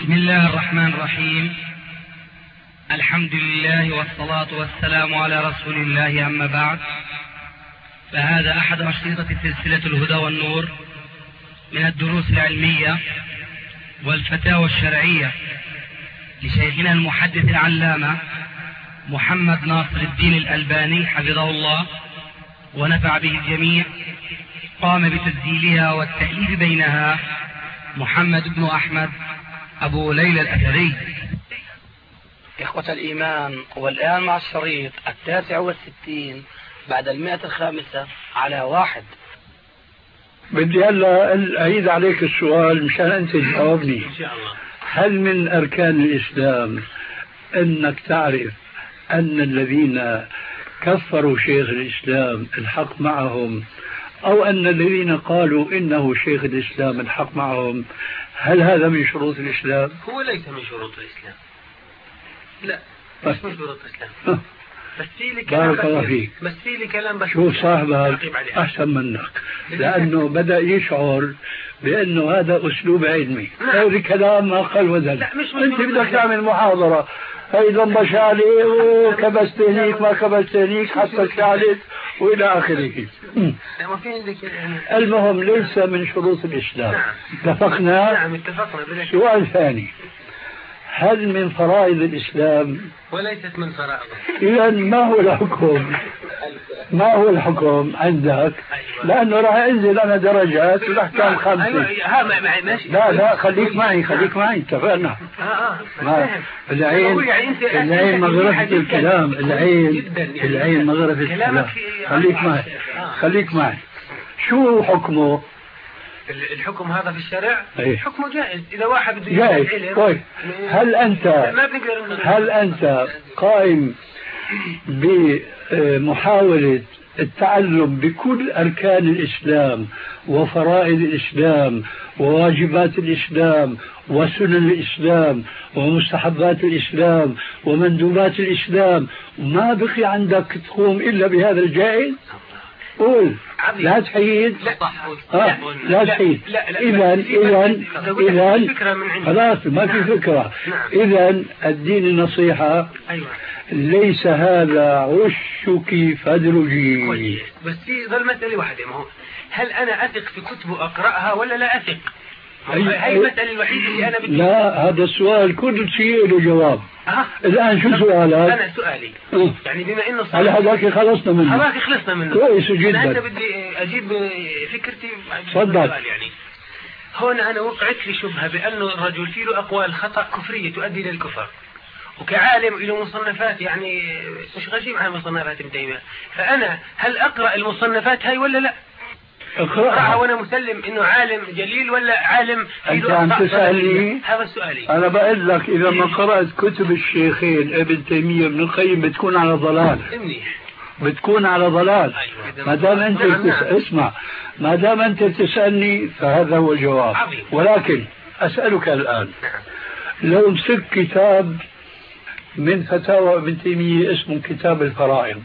بسم الله الرحمن الرحيم. الحمد لله والصلاة والسلام على رسول الله، أما بعد، فهذا أحد أشرطة سلسلة الهدى والنور من الدروس العلمية والفتاوى الشرعية لشيخنا المحدث العلامة محمد ناصر الدين الألباني حفظه الله ونفع به الجميع. قام بتسجيلها والتأليف بينها محمد بن أحمد أبو ليلى الأثري. إخوة الإيمان، والآن مع الشريط 69 بعد 105 على 1. بدي هلا أعيد عليك السؤال مشان أنت تجاوبني. إن شاء الله. هل من أركان الإسلام أنك تعرف أن الذين كفروا شيخ الإسلام الحق معهم، أو أن الذين قالوا إنه شيخ الإسلام الحق معهم؟ هل هذا من شروط الإسلام؟ هو ليس من شروط الإسلام، لا مش من شروط الإسلام. بس في لي كلام، بارك الله فيك. بس في لي كلام بس شوف صاحبك أحسن منك، لأنه بدأ يشعر بأنه هذا أسلوب علمي. هذا كلام ما قال وزن. أنت بدك تعمل محاضرة، أيضا بشالي وكبست هنيك ما كبست هنيك حتى شالت وإلى آخره. المهم ليس من شروط الإسلام. نعم. اتفقنا؟ نعم اتفقنا. سؤال ثاني، هل من فرائض الإسلام؟ وليست من فرائضه. إذا ما هو الحكم؟ ما هو الحكم عندك؟ لأنه راح أنزل أنا درجات والأحكام 5. لا خليك معي اتفقنا. العين مغرفة الكلام، العين مغرفة الكلام. خليك معي. شو حكمه؟ الحكم هذا في الشرع أيه؟ حكمه جائز إذا واحد بده جائز. طيب هل أنت قائم بمحاولة التعلم بكل أركان الإسلام وفرائض الإسلام وواجبات الإسلام وسنن الإسلام ومستحبات الإسلام ومندوبات الإسلام، ما بقي عندك تقوم إلا بهذا الجائز؟ قول. لا تحيد. لا تحيد. إذا خلاص ما في فكرة. إذا الدين النصيحة. ليس هذا عشك فادرجي. بس في ظل مسألة واحدة، ما هو هل أنا أثق في كتب أقرأها ولا لا أثق؟ هاي المسألة الوحيدة اللي أنا بدي. لا، هذا السؤال كل شيء له جواب. الآن شو سؤالك؟ أنا سؤالي يعني بما إنه على هذاك خلصنا منه. كويس جدا. أنا بدي أجيب فكرتي. تفضل. يعني هون أنا وقعت لي شبهة بأنه الرجل فيه له أقوال خطأ كفرية تؤدي للكفر، وكعالم له مصنفات يعني مش غشيم عن مصنفات ابن تيمية، فأنا هل أقرأ المصنفات هاي ولا لا؟ أقرأها وأنا مسلم إنه عالم جليل ولا عالم أنت عم تسألني؟ هذا سؤالي. أنا بقول لك إذا ما قرأت كتب الشيخين ابن تيمية وابن القيم بتكون على ضلال. بتكون على ضلال. ما دام أنت اسمع، ما دام أنت تسألني فهذا هو الجواب. ولكن أسألك الآن، لو مسك كتاب من فتاوى ابن تيمية اسمه كتاب الفرائض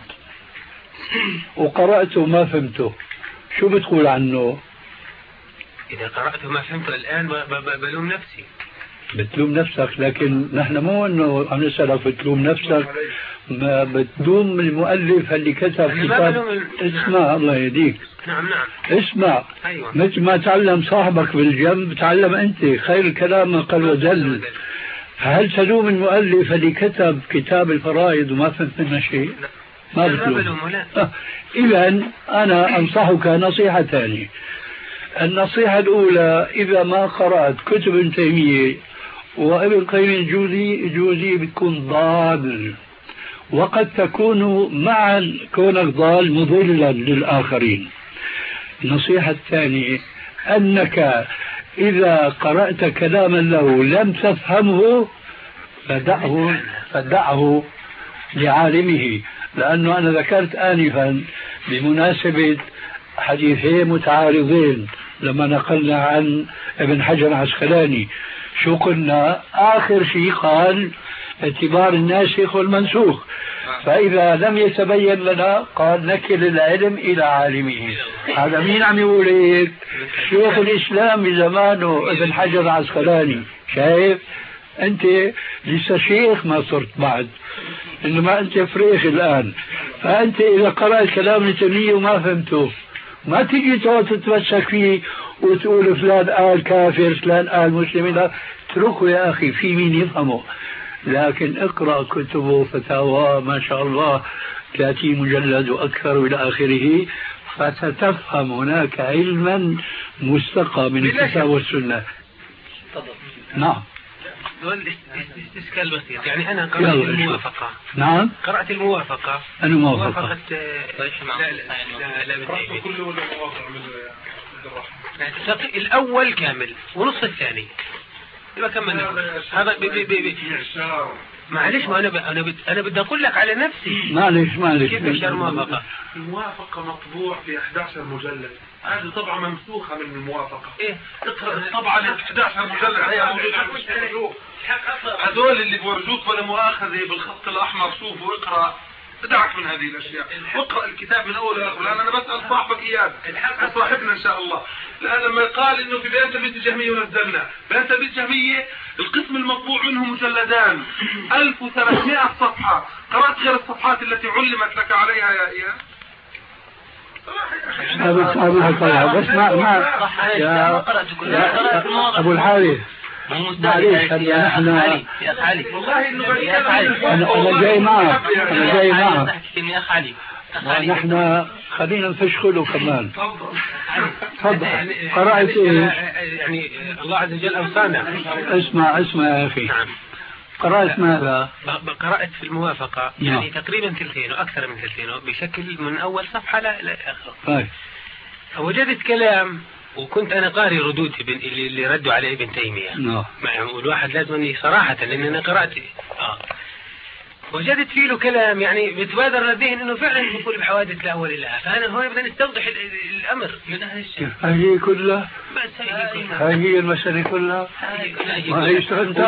وقرأته ما فهمته، شو بتقول عنه؟ إذا قرأته ما فهمته الآن بلوم نفسي. بتلوم نفسك، لكن نحن مو انه عم نسألك بتلوم نفسك، ما بتلوم المؤلف اللي كتب كتاب. اسمع الله يهديك. نعم. اسمع. أيوة. مثل ما تعلم صاحبك بالجنب تعلم انت، خير الكلام ما قل ودل. هل تلوم المؤلف اللي كتب كتاب الفرائض وما فهمت منه شيء؟ ما بتلوم. إذن أنا أنصحك نصيحة ثانية. النصيحة الأولى، إذا ما قرأت كتب ابن تيمية وابن القيم الجوزي بتكون ضال، وقد تكون مع كونك ضال مضلا للآخرين. النصيحة الثانية أنك إذا قرأت كلاما له لم تفهمه فدعه لعالمه. لأنه أنا ذكرت آنفا بمناسبة حديثين متعارضين لما نقلنا عن ابن حجر العسقلاني، شو قلنا؟ آخر شيء قال اعتبار الناسخ والمنسوخ، فإذا لم يتبين لنا قال نكل العلم إلى عالمه. هذا مين عم يقول هيك؟ شيخ الإسلام بزمانه ابن حجر العسقلاني. شايف؟ أنت لسه شيخ ما صرت بعد، إنما أنت فريخ الآن. فأنت إذا قرأت كلام ابن تيمية وما فهمته ما تيجي تقعد تتمسك فيه وتقول فلان قال كافر فلان قال مسلم. لا، اتركه يا أخي في مين يفهمه. لكن اقرأ كتبه فتاوى ما شاء الله 30 مجلد وأكثر إلى آخره، فستفهم هناك علما مستقى من الكتاب والسنة. نعم. استشكال بسيط، يعني أنا قرأت الموافقة. نعم. قرأت الموافقة. أنا موافقة. الأول كامل ونص الثاني يبقى كملنا. هذا معلش، ما أنا بدي أقول لك على نفسي. معلش كيف أشار موافقة؟ الموافقة مطبوع في 11 مجلد، هذه طبعة منسوخة من الموافقة. إيه؟ اقرأ الطبعة اللي 11 مجلد هي موجودة. هذول اللي بورجوك ولا مؤاخذة بالخط الأحمر، شوفوا اقرأ، ادعك من هذه الأشياء، واقرأ الكتاب من أول لآخر. لأن أنا بسأل صاحبك إياه وصاحبنا إن شاء الله، لأن لما قال إنه في بيان تلبيس الجهمية ونزلنا بيان تلبيس الجهمية، القسم المطبوع منه مجلدان 1300 صفحة. قرأت غير الصفحات التي علمت لك عليها يا إياه؟ بس ما يا أبو الحارث معليش. نحن والله أنا جاي معك يا أخ علي. نحن خلينا نفشخله كمان. تفضل. قرأت إيه؟ يعني الله عز وجل أوصانا. اسمع يا أخي. نعم. قرأت ماذا؟ قرأت في الموافقة يعني تقريبا ثلثين وأكثر من ثلثين بشكل من أول صفحة لآخر. وجدت كلام، وكنت أنا قاري ردود اللي ردوا على ابن تيمية. والواحد لازم صراحة، لأن أنا قرأت وجدت فيه له كلام يعني بتبادر للذهن انه فعلا يقول بحوادث لا اول لها. فانا هون بدنا نستوضح الامر من هذا الشيء. هي كلها هي المسألة كلها. ما هي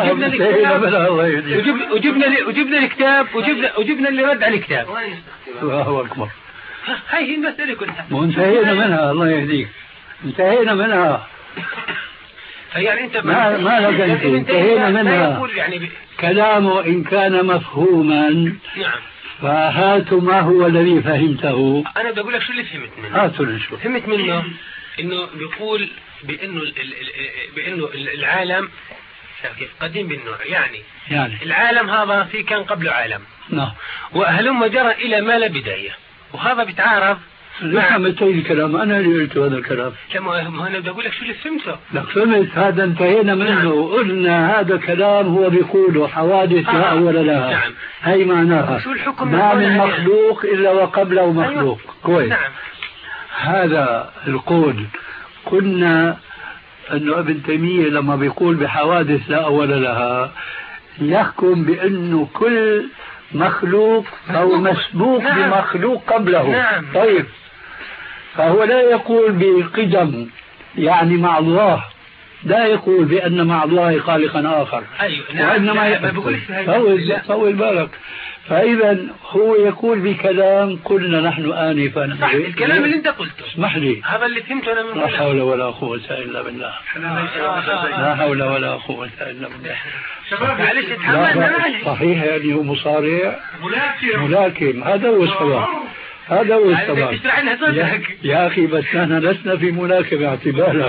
وجبنا الكتاب وجبنا اللي رد على الكتاب. الله اكبر. هي المسألة كلها. وانتهينا منها. الله يهديك. انتهينا منها. يعني انت ما لك انتهينا منها. يعني كلامه إن كان مفهوما. نعم. فهاتوا ما هو الذي فهمته. أنا بدي أقول لك شو اللي فهمت منه. هاتوا لي شو فهمت منه. إنه بيقول بأنه العالم قديم بالنوع، يعني العالم هذا في كان قبله عالم. نعم. وهلم جرى إلى ما لا بداية، وهذا بيتعارض. فهمتي الكلام. أنا اللي قلت هذا الكلام. ما أنا بدي أقول لك شو اللي فهمته. لك فهمت هذا انتهينا منه. قلنا هذا كلام هو بيقوله حوادث لا أول لها. نعم. هي معناها شو الحكم ما من مخلوق إلا وقبله مخلوق. كويس. نعم. هذا القول قلنا أنه ابن تيمية لما بيقول بحوادث لا أول لها يحكم بأنه كل مخلوق أو مسبوق بمخلوق قبله. نعم. طيب، فهو لا يقول بقدم يعني مع الله، لا يقول بأن مع الله خالقا آخر. أيوة. وإنما طول بالك. فإذا هو يقول بكلام قلنا نحن آنفا. الكلام اللي أنت قلته. اسمح لي. هذا اللي فهمته أنا من لا حول ولا قوة إلا بالله. لا حول ولا قوة إلا بالله. شباب معلش اتحمل. صحيح يعني هو مصارع ملاكم. هذا هو السبب. هذا هو السبب يا أخي. بس نحن لسنا في ملاكمة اعتبارا.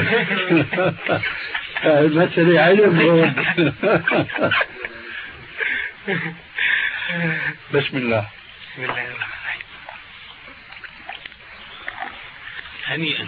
المسألة علم. بسم الله. بسم الله الرحمن الرحيم. هنيئا.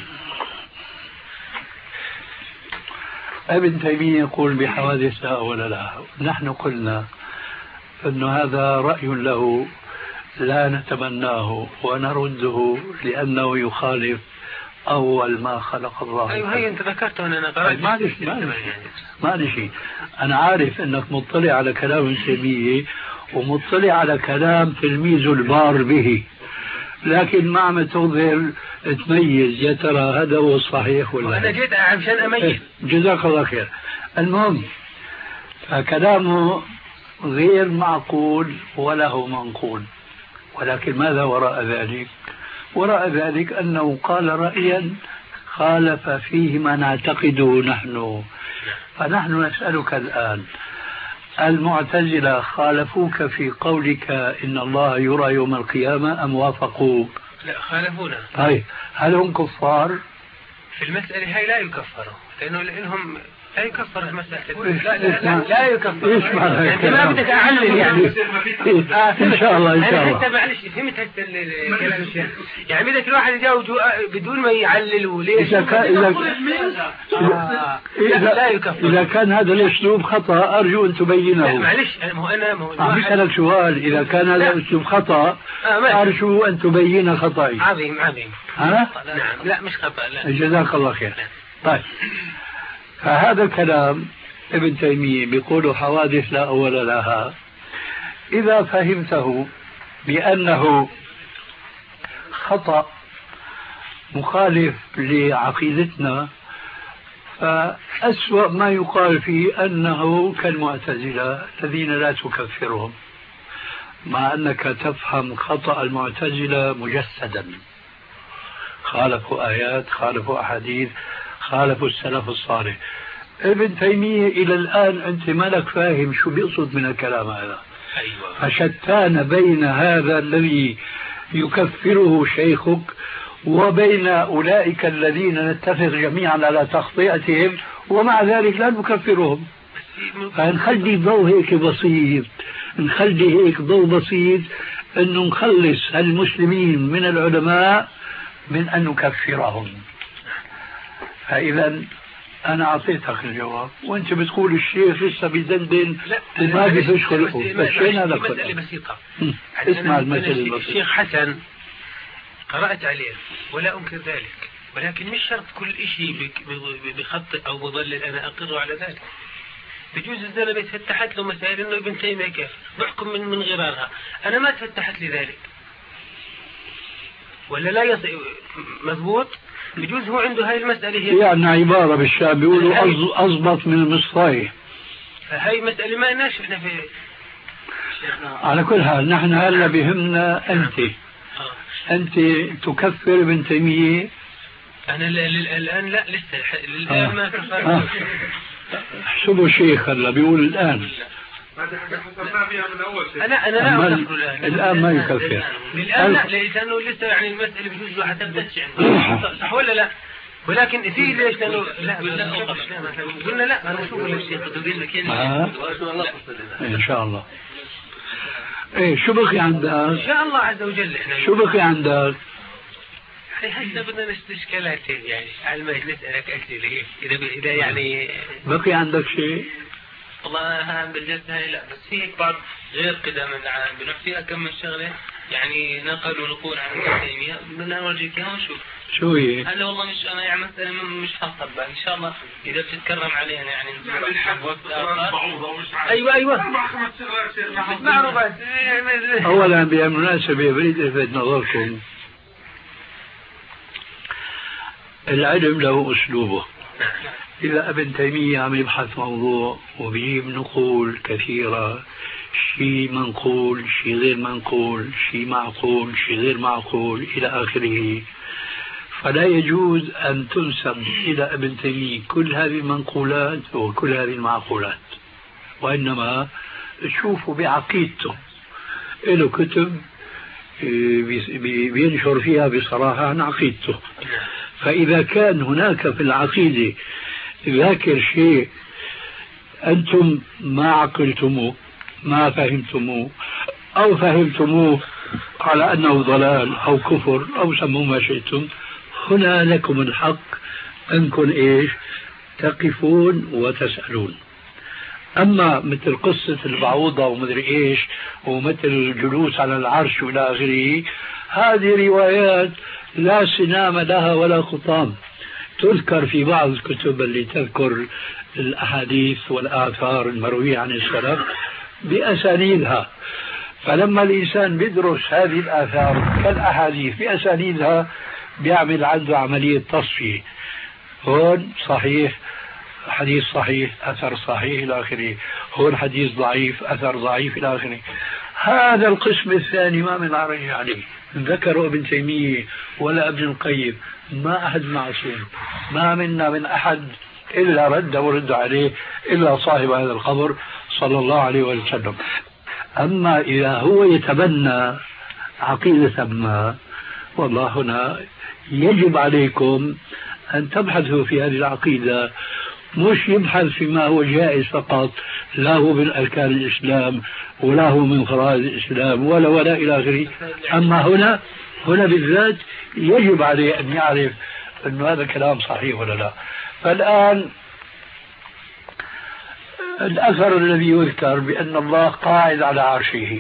ابن تيمية يقول بحوادث لا أول لها. نحن قلنا أن هذا رأي له لا نتمناه ونرده لأنه يخالف أول ما خلق الله. أيوة هي أنت ذكرت وأنا قرأت. ما شيء. أنا عارف أنك مطلع على كلام ابن تيمية ومطلع على كلام تلميذ البار به، لكن ما عم تظهر تميز يا ترى هذا هو الصحيح ولا. أنا جيت عشان أميز. جزاك الله خير. المهم فكلامه غير معقول وله منقول، ولكن ماذا وراء ذلك؟ وراء ذلك أنه قال رأيا خالف فيه ما نعتقده نحن. فنحن نسألك الآن المعتزلة خالفوك في قولك إن الله يرى يوم القيامة أم وافقوا؟ لا خالفونا. طيب هل هم كفار؟ في المسألة هاي لا يكفروا لأنهم لا يكفر المسألة. لا يكفر. ايش معنى انت ما بدك اعلل يعني. ان شاء الله ان شاء الله. حتى معلش فهمت هسه الكلام الشيخ. يعني بدك الواحد يجاوب بدون ما يعلل وليش. اذا كان هذا الاسلوب خطا ارجو ان تبينه. معلش مو عم بسألك سؤال، اذا كان هذا الاسلوب خطا ارجو ان تبين خطأي. عظيم. ها؟ نعم لا مش خطأ لا. جزاك الله خير. طيب فهذا كلام ابن تيمية بيقول حوادث لا أول لها. إذا فهمته بأنه خطأ مخالف لعقيدتنا فأسوأ ما يقال فيه أنه كالمعتزلة الذين لا تكفرهم، مع أنك تفهم خطأ المعتزلة مجسدا. خالفوا آيات، خالفوا أحاديث، خالفوا السلف الصالح. ابن تيمية إلى الآن أنت مالك فاهم شو بيقصد من الكلام هذا. أيوة. فشتان بين هذا الذي يكفره شيخك وبين أولئك الذين نتفق جميعا على تخطئتهم ومع ذلك لا نكفرهم. فنخلي ضوء هيك بسيط، نخلي هيك ضوء بسيط أنه نخلص المسلمين من العلماء من أن نكفرهم. فإذا أنا أعطيتك الجواب وأنت بتقول الشيخ لسه بيدندن وما بيفش خلقه. مسألة بسيطة. اسمع المسألة البسيطة. الشيخ حسن قرأت عليه ولا أنكر ذلك، ولكن مش شرط كل شيء بخطئ أو مضلل أنا أقر على ذلك. بجوز الزلمة تفتحت له مسائل إنه ابن تيمية كيف بحكم من غرارها. أنا ما تفتحت لي ذلك ولا لا مضبوط. بجوز هو عنده هاي المسألة هي يعني عبارة بالشعب بيقولوا أضبط من المصطاي. هاي مسألة ما ناش احنا في. على كل حال نحن هلا بهمنا أنت تكفر ابن تيمية. أنا الآن لا لسه الآن ما كفر. احسبوا شيخ هلا بيقول الآن. أنا لا أكفر الآن ما يكفر. الآن لا لأنه لسه يعني المسألة بجوز واحد تبدأش صح ولا لا؟ ولكن في ليش لأنه لا قلنا لا أنا شوف الشيخ تقول لك إن شاء الله. إيه شو بقي عندك؟ إن شاء الله عز وجل إحنا شو بقي عندك؟ هسه بدنا نستشكلات يعني على ما نسألك أسئلة إذا يعني بقي عندك شيء؟ والله أهم بالجلسة هاي لا، بس في بعض غير كده من بنفسي كم من شغلة يعني نقل ونقول عن ابن تيمية بدنا نورجيك إياها ونشوف. شو هي؟ هلا والله مش أنا يعني مسألة مش حاطة إن شاء الله إذا بتتكرم علينا يعني أيوة معروفات. أولا بالمناسبة بريد ألفت نظركم العلم له أسلوبه. إذا ابن تيمية عم يبحث موضوع وبيجيب نقول كثيرة، شيء منقول شيء غير منقول شيء معقول شيء غير معقول إلى آخره، فلا يجوز أن تنسب إلى ابن تيمية كل هذه المنقولات وكل هذه المعقولات، وإنما تشوفوا بعقيدته. له كتب بينشر فيها بصراحة عن عقيدته. فإذا كان هناك في العقيدة ذاكر شيء أنتم ما عقلتموه ما فهمتموه أو فهمتموه على أنه ضلال أو كفر أو سموه ما شئتم، هنا لكم الحق أنكم إيش تقفون وتسألون. أما مثل قصة البعوضة ومدري إيش ومثل الجلوس على العرش وإلى آخره، هذه روايات لا سنام لها ولا خطام، تذكر في بعض الكتب اللي تذكر الأحاديث والآثار المروية عن السلف بأسانيدها. فلما الإنسان بيدرس هذه الآثار كالأحاديث بأسانيدها بيعمل عنده عملية تصفية. هون صحيح حديث صحيح أثر صحيح إلى آخره، هون حديث ضعيف أثر ضعيف إلى آخره. هذا القسم الثاني ما من عرج عليه، ذكروا ابن تيمية ولا ابن القيم، ما أحد معصوم، ما منا من أحد إلا رد ورد عليه إلا صاحب هذا القبر صلى الله عليه وسلم. أما إذا هو يتبنى عقيدة ما، والله هنا يجب عليكم أن تبحثوا في هذه العقيدة، مش يبحث فيما هو جائز فقط، لا هو من أركان الإسلام ولا هو من فرائض الإسلام ولا إلى آخره. أما هنا بالذات يجب عليه أن يعرف أن هذا الكلام صحيح ولا لا. فالآن الأثر الذي يذكر بأن الله قاعد على عرشه،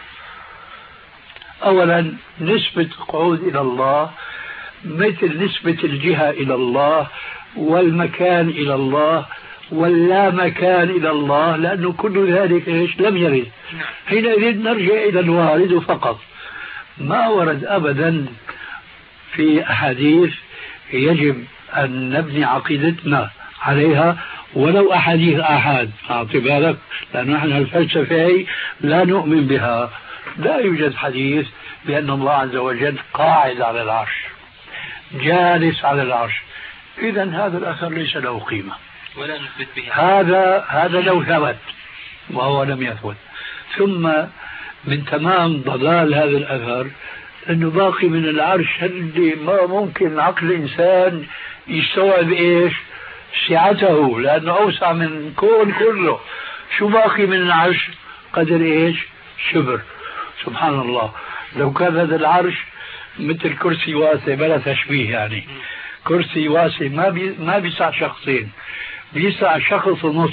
أولا نسبة قعود إلى الله مثل نسبة الجهة إلى الله والمكان إلى الله واللا مكان إلى الله، لأنه كل ذلك لم يرد. حينئذ نرجع إلى الوارد فقط، ما ورد أبدا في أحاديث يجب أن نبني عقيدتنا عليها ولو أحاديث آحاد. أعطي بالك، لأن نحن الفلسفة لا نؤمن بها، لا يوجد حديث بأن الله عز وجل قاعد على العرش جالس على العرش. إذا هذا الأثر ليس له قيمة ولا نثبت بها. هذا لو ثبت وهو لم يثبت. ثم من تمام ضلال هذا الأثر أنه باقي من العرش اللي ما ممكن عقل الإنسان يستوعب إيش سعته، لأنه أوسع من كون كله. شو باقي من العرش؟ قدر إيش؟ شبر. سبحان الله، لو كان هذا العرش مثل كرسي واسع، بلا تشبيه يعني، كرسي واسع ما بيسع شخصين، بيسع شخص ونص.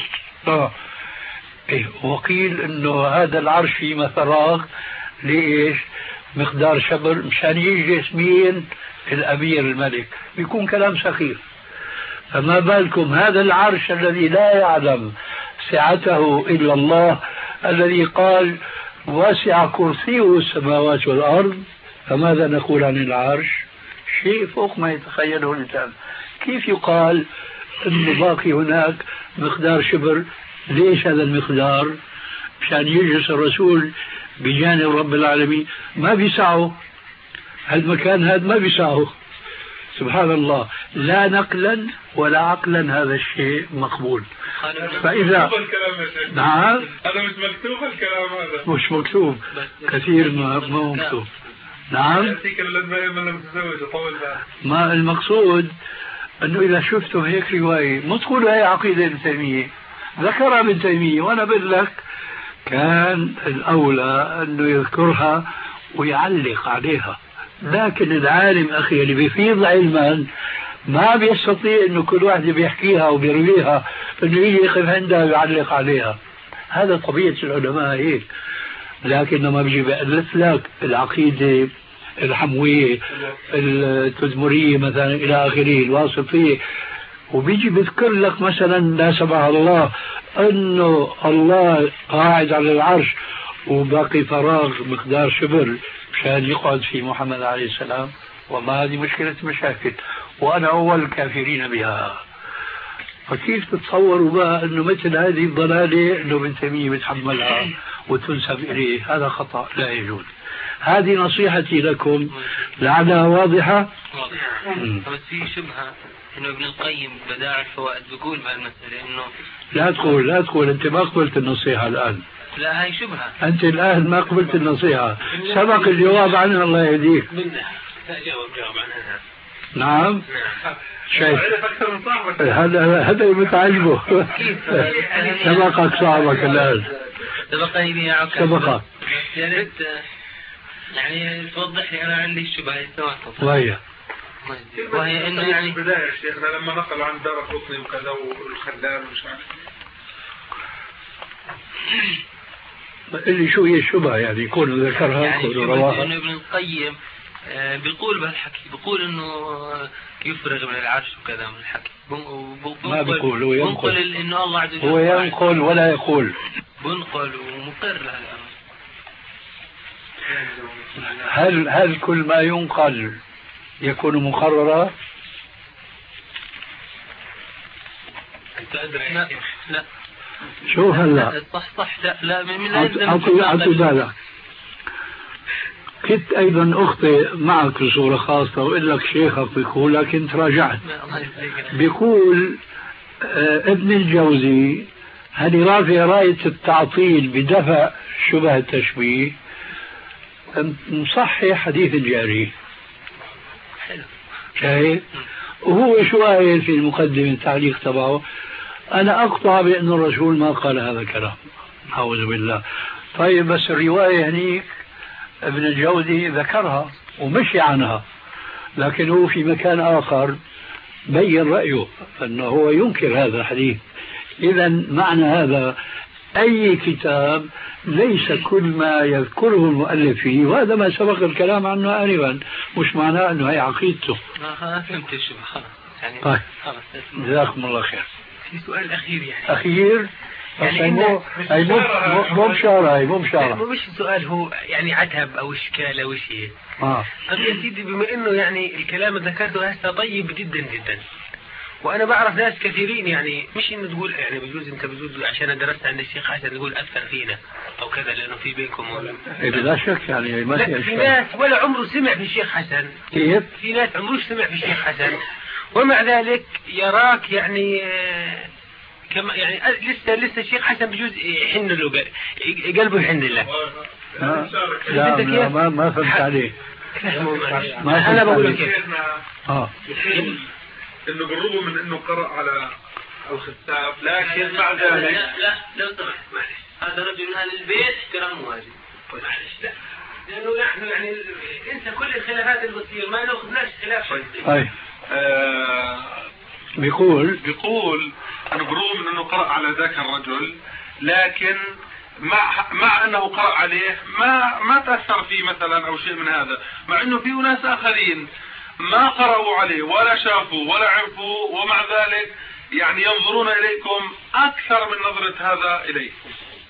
وقيل انه هذا العرش فيه فراغ ليش؟ مقدار شبر، مشان يجلس مين؟ الامير الملك. بيكون كلام سخيف. فما بالكم هذا العرش الذي لا يعلم سعته الا الله، الذي قال واسع كرسيه السماوات والارض. فماذا نقول عن العرش؟ شيء فوق ما يتخيله الإنسان. كيف يقال أنه باقي هناك مقدار شبر؟ ليش هذا المقدار؟ مشان يجلس الرسول بجانب رب العالمين، ما بيسعه هالمكان، هذا ما بيسعه. سبحان الله، لا نقلا ولا عقلا هذا الشيء مقبول. فإذا نعم، هذا مش مكتوب الكلام، هذا مش مكتوب، كثير ما مكتوب. نعم، ما المقصود أنه إذا شفتم هيك رواية ما تقولوا هي عقيدة ابن تيمية، ذكرها ابن تيمية، وأنا بقول لك كان الأولى أنه يذكرها ويعلق عليها. لكن العالم أخي اللي بيفيض علما ما بيستطيع أنه كل واحد بيحكيها وبيرويها أنه يجي يقف عندها ويعلق عليها. هذا طبيعة العلماء هيك. لكن لما بيجي بألف لك العقيدة الحموية التدمرية مثلا إلى آخره الواسطية، وبيجي بذكر لك مثلا لا سمح الله أنه الله قاعد على العرش وباقي فراغ مقدار شبر مشان يقعد في محمد عليه السلام، والله هذه مشكلة مشاكل، وأنا أول الكافرين بها. فكيف تتصوروا بقى أنه مثل هذه الضلالة أنه ابن تيمية بتحملها وتنسب إليه؟ هذا خطأ لا يجوز. هذه نصيحتي لكم لعلها واضحة. بس في شبهة إنه ابن القيم بداعي الفوائد بيقول بهالمسألة إنه لا تقول أنت ما قبلت النصيحة الآن. لا، هاي شبهة. أنت الآن ما قبلت النصيحة، سبق الجواب عنها، الله يهديك. جواب عنها. نعم، شايف هذا متعجبه. سبقك صاحبك الآن، سبقني يا عكا، سبقك. يا ريت يعني توضح لي. أنا عندي الشبهة وهي إنه يعني بداية شيخنا لما نقلوا عن دار القطني وكذا والخلال ومش عارف اللي شو هي الشبهة يعني يكون ذكرها يعني رواها. إنه ابن القيم بيقول بهالحكي، بيقول إنه يفرغ من العرش وكذا من الحكي. ما بيقول، هو ينقل. إنه الله عز وجل هو ينقل ولا يقول، بنقل ومقر لها. هل كل ما ينقل يكون مقررا؟ لا. شو هلا؟ صح لا من أعطي بالك. كنت أيضا أخطئ معك بصورة خاصة وإقول لك شيخك بيقول، لكن تراجعت. بيقول ابن الجوزي هذه رافع راية التعطيل بدفع شبه التشبيه، نصحح حديث الجاري. شايف؟ وهو شو قايل في المقدمة التعليق تبعه؟ أنا أقطع بأن الرسول ما قال هذا الكلام، أعوذ بالله. طيب بس الرواية هنيك ابن الجوزي ذكرها ومشي عنها، لكن هو في مكان آخر بين رأيه أنه هو ينكر هذا الحديث. إذا معنى هذا أي كتاب ليس كل ما يذكره المؤلف فيه، وهذا ما سبق الكلام عنه آنفا، مش معناه أنه هي عقيدته. فهمت الشبه خلاص يعني. طيب جزاكم الله خير. في سؤال أخير يعني. أخير يعني مو بشارة مش سؤال، هو يعني عتب أو إشكال أو شيء. طب يا سيدي، بما إنه يعني الكلام اللي ذكرته هسه طيب جدا جدا، وأنا بعرف ناس كثيرين يعني، مش إنه تقول يعني بجوز أنت بجوز عشان درست عند الشيخ حسن تقول أثر فينا أو كذا، لأنه في بينكم بلا شك يعني ما في ناس ولا عمره سمع في الشيخ حسن. كيف؟ في ناس عمره سمع في الشيخ حسن ومع ذلك يراك يعني كما يعني لسه الشيخ حسن بجوز يحن له قلبه يحن له. لا ما فهمت عليه. أنا بقول لك إنه بالرغم من إنه قرأ على الخطاب، لكن مع ذلك لا لو سمحت معلش، هذا رجل من أهل البيت احترام واجب. معلش لا، لأنه نحن يعني انسى كل الخلافات اللي بتصير، ما ناخذناش خلاف شخصي. طيب بيقول أنه بالرغم من إنه قرأ على ذاك الرجل، لكن مع أنه قرأ عليه ما تأثر فيه مثلا أو شيء من هذا، مع أنه في ناس آخرين ما قرأوا عليه ولا شافوا ولا عرفوا، ومع ذلك يعني ينظرون إليكم أكثر من نظرة هذا إليكم.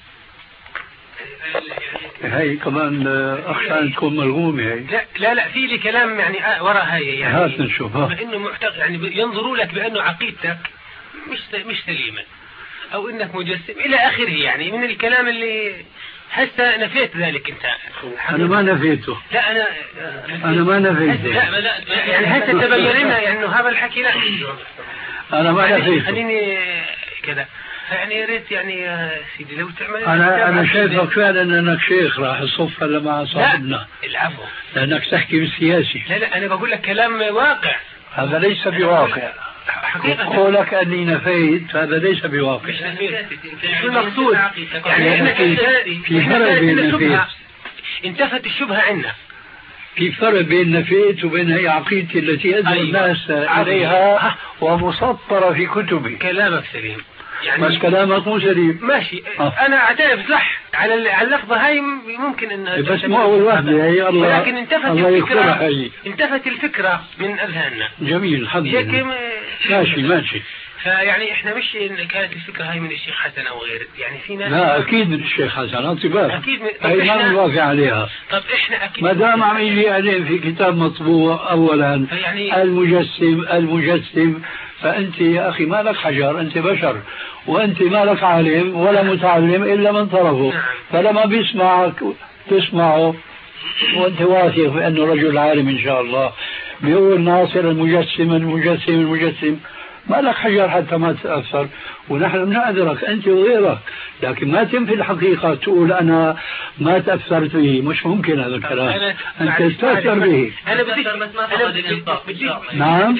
هي كمان أخشى أن تكون ملغومة هي. لا في لي كلام يعني وراء هاي يعني. هات نشوفها. إنه معتقد يعني ينظروا لك بأنه عقيدتك مش سليمة، أو إنك مجسم إلى آخره، يعني من الكلام اللي هسه نفيت ذلك أنت. أنا ما نفيته. لا أنا ما نفيته. لا يعني هسه تبين لنا يعني إنه هذا الحكي لا. أنا ما نفيته. خليني كذا يعني، يا ريت يعني يا سيدي لو تعمل. أنا شايفك فعلا أنك شيخ راح الصف هلا مع صاحبنا. العفو. لأنك تحكي بالسياسي. لا أنا بقول لك كلام واقع. هذا ليس بواقع. قولك أني نفيت هذا ليس بواقع. شو المقصود؟ يعني إحنا في فرق بين نفيت. انتفت الشبهة عنا. في فرق بين نفيت وبين هي عقيدتي التي يدعو الناس عليها ومسطرة في كتبي. كلامك سليم. يعني بس كلامك مو سليم. ماشي. أنا أعترف صح على اللفظة هاي، ممكن إنها بس مو أول واحدة هي الله. لكن انتفت الفكرة من أذهاننا. جميل الحمد لله. ماشي. فيعني احنا مش كانت الفكرة هاي من الشيخ حسن او غيره، يعني في ناس. لا اكيد من الشيخ حسن، انتباه. اكيد هاي ما بنوافق عليها. طب احنا اكيد ما دام عم يجي عليه في كتاب مطبوع اولا يعني المجسم، فانت يا اخي ما لك حجر، انت بشر، وانت ما لك عالم ولا متعلم الا من طرفه. نعم. فلما بيسمعك تسمعه وانت واثق بانه رجل عالم ان شاء الله، بيقول ناصر المجسم، ما لك حجر حتى ما تتأثر، ونحن بنعذرك أنت وغيرك، لكن ما تنفي الحقيقة تقول أنا ما تأثرت به، مش ممكن هذا الكلام. أنت تتأثر به. أنا بديش نعم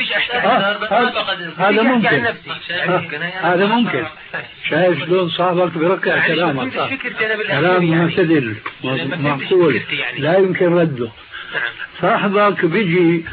هذا ممكن. شايف شلون صاحبك بركع كلامك، كلام معتدل معقول لا يمكن رده. صاحبك بيجي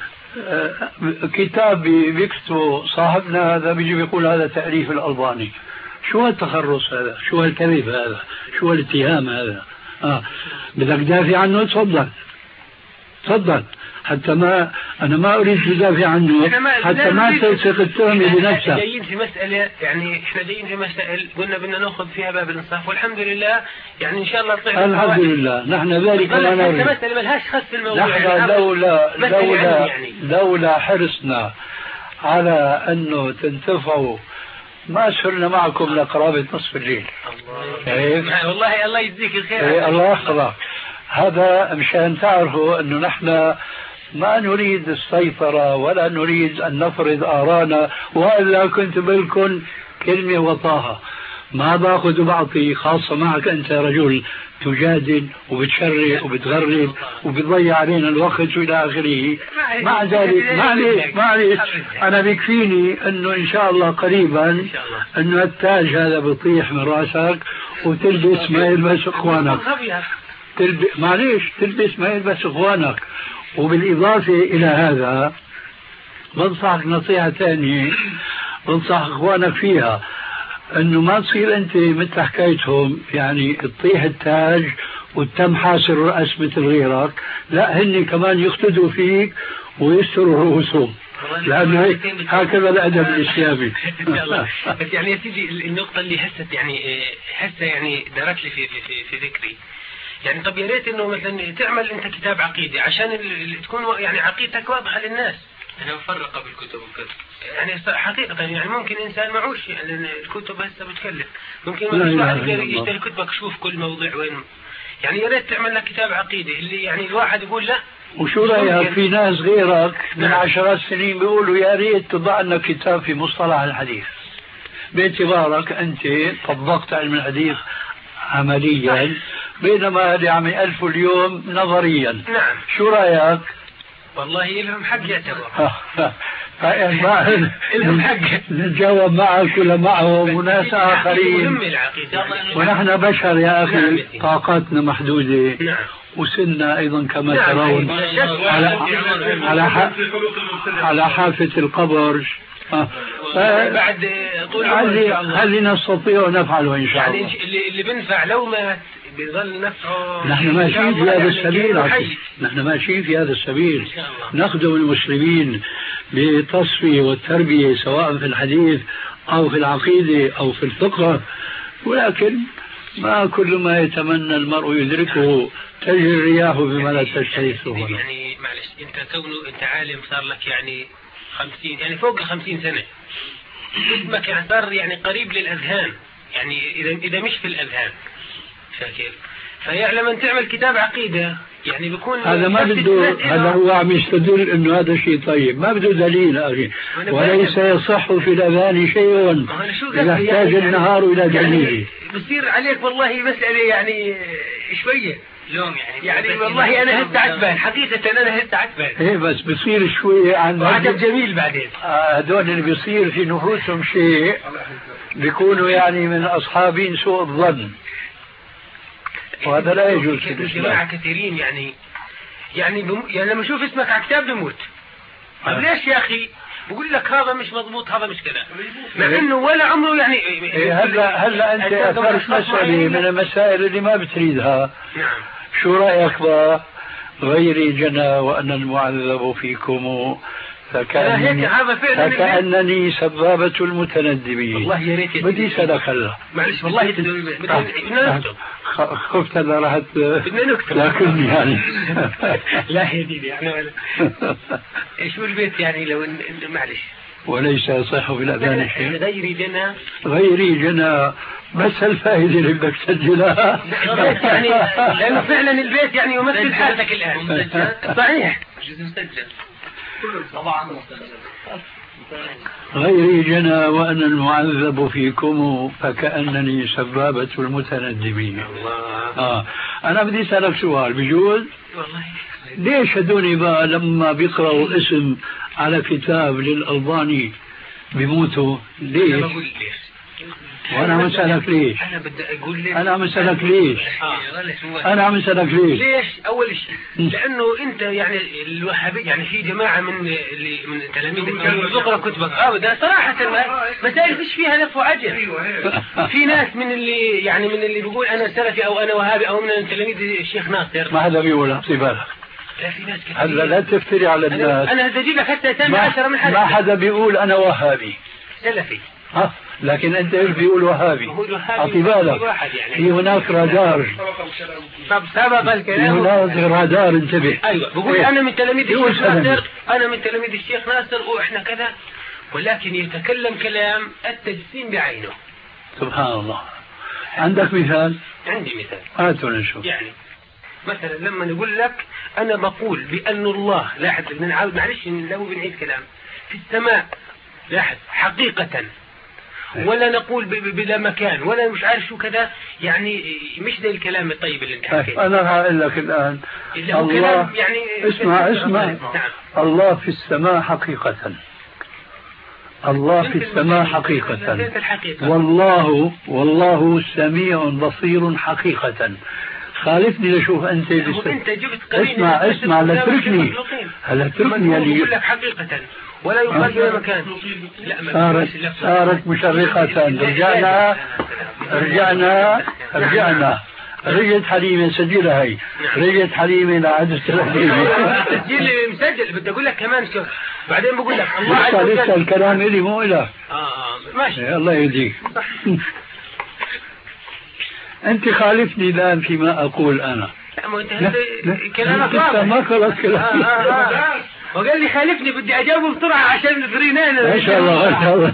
كتاب بيكتبه صاحبنا هذا، بيجي بيقول هذا تأليف الألباني. شو هالتخرص هذا؟ شو هالكذب هذا؟ شو هالاتهام هذا؟ بدك تدافع عنه؟ تفضل حتى أنا ما أريد تدافع عنه حتى ما تلصق التهمة بنفسك. جايين في مسألة يعني، إحنا جايين في مسائل قلنا بدنا نأخذ فيها باب الإنصاف، والحمد لله يعني إن شاء الله طلعنا. الحمد لله نحن ذلك ما نريد. مسألة ملهاش خص في الموضوع. نحن لولا حرصنا على أنه تنتفعوا ما سرنا معكم لقرابة نصف الليل. والله الله يجزيك الخير. الله يحفظك. هذا مشان تعرفوا أنه نحن ما نريد السيطرة ولا نريد أن نفرض آرانا، وإلا كنت بالكم كلمة وطاها. ما باخذ وبعطي، خاصة معك أنت رجل تجادل وبتشرع وبتغرب وبتضيع علينا الوقت وإلى آخره. مع ذلك معلش أنا بكفيني أنه إن شاء الله قريبا أنه التاج هذا بيطيح من رأسك وتلبس ما يلبس إخوانك. تلبس ما يلبس إخوانك. وبالإضافة إلى هذا بنصحك نصيحة ثانية، بنصح إخوانك فيها، أنه ما تصير أنت مثل حكايتهم يعني تطيح التاج وتم حاسر الرأس مثل غيرك، لا هن كمان يقتدوا فيك ويستروا رؤوسهم، لأنه هكذا الأدب الإسلامي. إن شاء الله. بس يعني يا سيدي النقطة اللي هسه يعني دارت لي في ذكري، يعني طب يا ريت إنه مثلا تعمل أنت كتاب عقيدة عشان تكون يعني عقيدتك واضحة للناس. أنا بفرق بالكتب وكذا. يعني حقيقة يعني ممكن إنسان معوش يعني الكتب هسه بتكلف، ممكن واحد يشتري كتبك شوف كل موضوع وين. يعني يا ريت تعمل لك كتاب عقيدة اللي يعني الواحد يقول لا. وشو رأيك في ناس غيرك من عشرات سنين بيقولوا يا ريت تضع لنا كتاب في مصطلح الحديث، باعتبارك أنت طبقت علم الحديث عمليا بينما اللي عم يألفوا اليوم نظريا. نعم. شو رأيك؟ والله لهم حق يعتبر. لهم حق نتجاوب معك ولا معهم وناس آخرين، ونحن بشر يا أخي طاقاتنا محدودة. نعم. وسنة أيضا كما ترون على حافة القبر. بعد طول هل نستطيع نفعله إن شاء الله. يعني اللي بنفع لو ما بيظل نفعه. نحن ماشيين في هذا السبيل، نحن ماشيين في هذا السبيل، نخدم المسلمين بالتصفية والتربية سواء في الحديث أو في العقيدة أو في الفقه، ولكن ما كل ما يتمنى المرء يدركه، تجري الرياح بما لا تشتهي السفن. يعني معلش انت عالم صار لك يعني 50 يعني فوق 50 سنة، اسمك يعني صار يعني قريب للأذهان، يعني إذا مش في الأذهان فكيف فيعلم أن تعمل كتاب عقيدة يعني بيكون هذا ما بده، هذا هو عم يستدل انه هذا شيء طيب، ما بده دليل اخي، وليس يصح في الاذان شيء يحتاج النهار الى دليل. بصير عليك والله مسألة يعني شوية لوم يعني والله انا هسه عتبان حقيقة، انا هسه عتبان. ايه بس بصير شوية عن عجب جميل بعدين. هذول اللي بيصير في نفوسهم شيء بيكونوا يعني من اصحابين سوء الظن، وهذا لا يجوز في الإسلام. جماعة كثيرين يعني لما اشوف اسمك على كتاب بموت. طيب ليش يا اخي؟ بقول لك هذا مش مضبوط، هذا مش كذا، مع انه ولا عمره يعني هلا انت اثرت مسألة من المسائل اللي ما بتريدها. نعم. شو رأيك بقى؟ غيري جنى وأنا المعذب فيكم فكأنني سبابة المتندبين. والله يا ريت بدي سألك هلا، معلش والله بدنا نكتب، خفت هلا راحت لكن يعني لا يا ديدي يعني شو البيت يعني لو معلش وليس يصح في الأذان شيء. غيري جنى بس الفائدة اللي بدك تسجلها يعني لأنه فعلا البيت يعني يمثل حالتك الآن. صحيح مسجل طبعا. غيري جنى وأنا المعذب فيكم فكأنني سبابة المتندبين. أنا بدي أسألك سؤال بجوز؟ والله ليش هدوني بقى لما بيقرأوا اسم على كتاب للألباني بيموتوا؟ ليش؟ وانا عم اسالك ليش؟ انا بدي اقول لك انا عم اسالك ليش؟ انا عم اسالك ليش؟ ليش؟ اول شيء لانه انت يعني الوهابي يعني في جماعه من تلاميذ بيقرا كتبك ده صراحه مسائل فيش فيها لف وعجل. في ناس من اللي بيقول انا سلفي او انا وهابي او من تلاميذ الشيخ ناصر. ما حدا بيقولها في بالك. لا في ناس كثير. هلا لا تفتري على الناس. انا بدي اجيب لك حتى اسامي 10 من حد. ما حدا بيقول انا وهابي سلفي. لكن انت ايش بيقول وهابي؟ اعطي بالك في هناك رادار. سبق الكلام. في هناك رادار انتبه. ايوه بقول انا من تلاميذ الشيخ ناصر، انا من تلاميذ الشيخ ناصر واحنا كذا، ولكن يتكلم كلام التجسيم بعينه. سبحان الله. عندك مثال؟ عندي مثال. هاتوا نشوف. يعني مثلا لما نقول لك انا بقول بان الله، لاحظ معلش لو بنعيد كلام، في السماء لاحظ حقيقة، ولا نقول بلا مكان ولا مش عارف شو كذا، يعني مش زي الكلام الطيب اللي انت حكيته. انا هقول لك الان الله يعني اسمع نعم. الله في السماء حقيقة، الله في السماء حقيقة، والله سميع بصير حقيقة. خالفني لشوف انت اسمع لا تتركني اللي يقول لك حقيقة ولا يقال في مكان. صارت مشرقة. رجعنا رجعت حليمة سجلها هي. رجعت حليمة لعدد تسجيل مسجل. بدي اقول لك كمان شوف بعدين بقول لك الله عز وجل لسه الكلام إلي مو إله. ماشي الله يهديك. أنت خالفني الآن فيما أقول أنا. كلامك ما خلص كلام. وقال لي خالفني بدي أجاوبه بسرعة عشان نفرينين. ما شاء الله.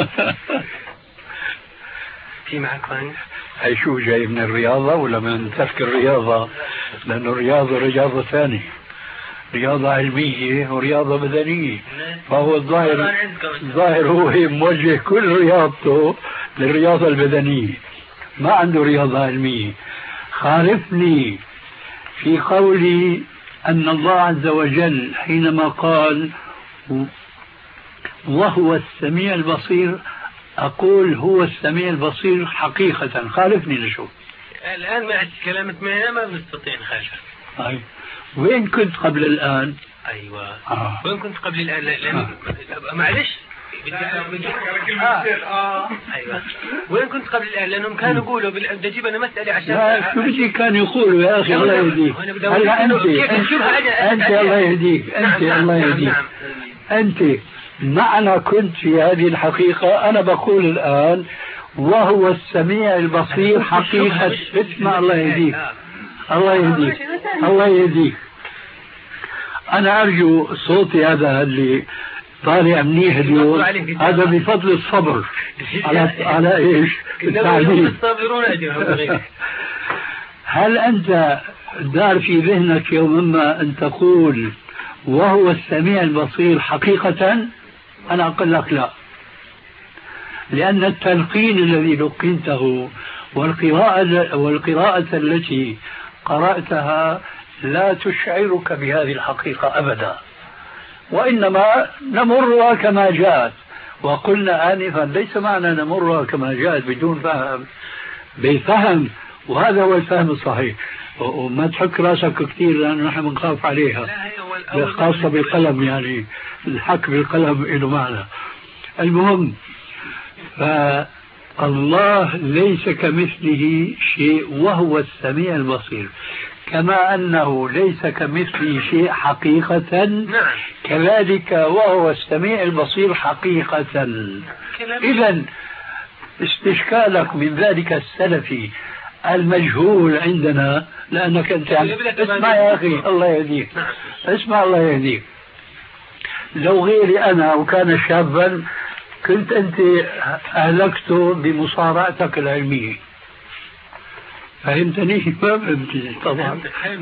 في معك ثاني؟ هي شو جاي من الرياضة ولا من ترك الرياضة؟ لأنه الرياضة رياضة ثانية، رياضة علمية ورياضة بدنية. فهو الظاهر هو موجه كل رياضته للرياضة البدنية، ما عنده رياضة علمية. خالفني في قولي أن الله عز وجل حينما قال وهو السميع البصير أقول هو السميع البصير حقيقة. خالفني لشوف الآن مع كلامك معنا ما بنستطيع نخالفك. طيب وين كنت قبل الآن؟ أيوة وين كنت قبل الآن؟ لأن معلش أيوة وين كنت قبل الآن؟ لأنهم كانوا يقولوا بدي أجيب أنا مسألة عشان لا شو بدي كانوا يقولوا يا أخي الله يهديك. هلا أنت الله يهديك. أنت الله يهديك. أنت معنا كنت في هذه الحقيقة. أنا بقول الآن وهو السميع البصير حقيقة. اسمع الله يهديك. الله يهديك. الله يهديك. أنا أرجو صوتي هذا اللي طالع منيح اليوم هذا بفضل الصبر على إيش التعليم. هل أنت دار في ذهنك يوم ما أن تقول وهو السميع البصير حقيقة؟ أنا أقول لك لا، لأن التلقين الذي لقنته والقراءة التي قرأتها لا تشعرك بهذه الحقيقة أبدا، وإنما نمرها كما جاءت. وقلنا آنفا ليس معنى نمرها كما جاءت بدون فهم، بفهم، وهذا هو الفهم الصحيح. وما تحك راسك كثير لأنه نحن بنخاف عليها، خاصة بالقلم، يعني الحك بالقلم له معنى. المهم فالله ليس كمثله شيء وهو السميع البصير، كما أنه ليس كمثله شيء حقيقة كذلك وهو السميع البصير حقيقة. إذن استشكالك من ذلك السلفي المجهول عندنا، لأنك أنت اسمع يا أخي الله يهديك، اسمع الله يهديك. لو غيري أنا وكان شابا كنت أنت أهلكته بمصارعتك العلمية. فهمتني؟ ما فهمتني طبعا.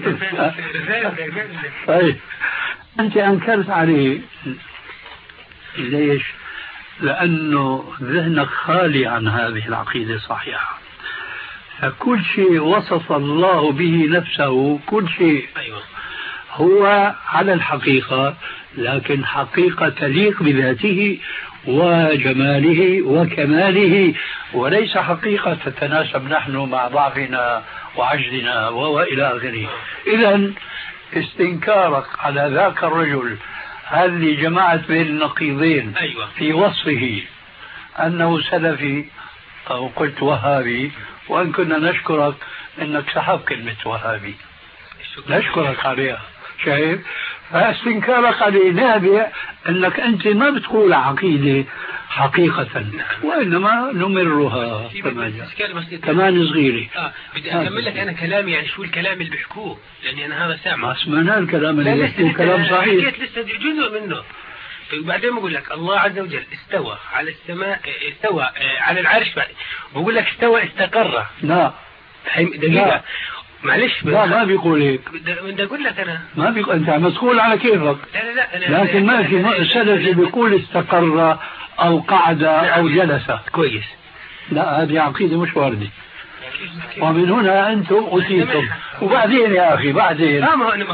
طيب أنت أنكرت عليه ليش؟ لأنه ذهنك خالي عن هذه العقيدة الصحيحة. فكل شيء وصف الله به نفسه، كل شيء هو على الحقيقة، لكن حقيقة تليق بذاته وجماله وكماله، وليس حقيقة تتناسب نحن مع ضعفنا وعجزنا وإلى آخره. إذن استنكارك على ذاك الرجل اللي جمعت بين النقيضين في وصفه أنه سلفي أو قلت وهابي، وأن كنا نشكرك أنك سحب كلمة وهابي، نشكرك عليها. شايف؟ فاستنكارك عليه نابع أنك أنت ما بتقول عقيدة حقيقة، وإنما نمرها كمان صغيرة. بدي أكمل لك أنا كلامي، يعني شو الكلام اللي بيحكوه، لأني أنا هذا سامع. ما سمعنا الكلام اللي بيحكوه كلام صحيح. حكيت لسه جزء منه. بعدين بقول لك الله عز وجل استوى على السماء، استوى على العرش، بقول لك استوى استقر. لا دقيقة معلش. لا ما بيقول هيك. بدي اقول لك انا ما بيقول، انت مسؤول على كيفك. لا لكن ما في سلفي بيقول استقر أو قعد أو جلس. كويس. لا هذه عقيدة مش واردة. ومن هنا أنتم أتيتم. وبعدين يا أخي بعدين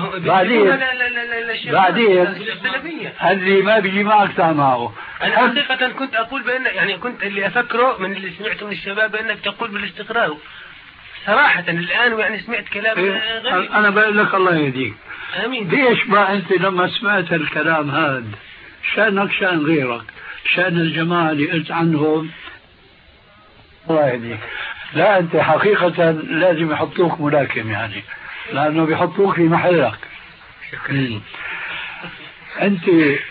اللي ما بيجي معك معه. أنا حقيقة كنت أقول بأن يعني كنت اللي أفكره من اللي سمعته من الشباب بأنك تقول بالاستقرار صراحة الآن، يعني سمعت كلام غريب. أنا بقول لك الله يهديك. آمين. ليش ما أنت لما سمعت الكلام هذا شأنك شأن غيرك، شأن الجماعة اللي قلت عنهم الله يهديك. لا أنت حقيقة لازم يحطوك ملاكم يعني، لأنه بيحطوك في محلك. أنت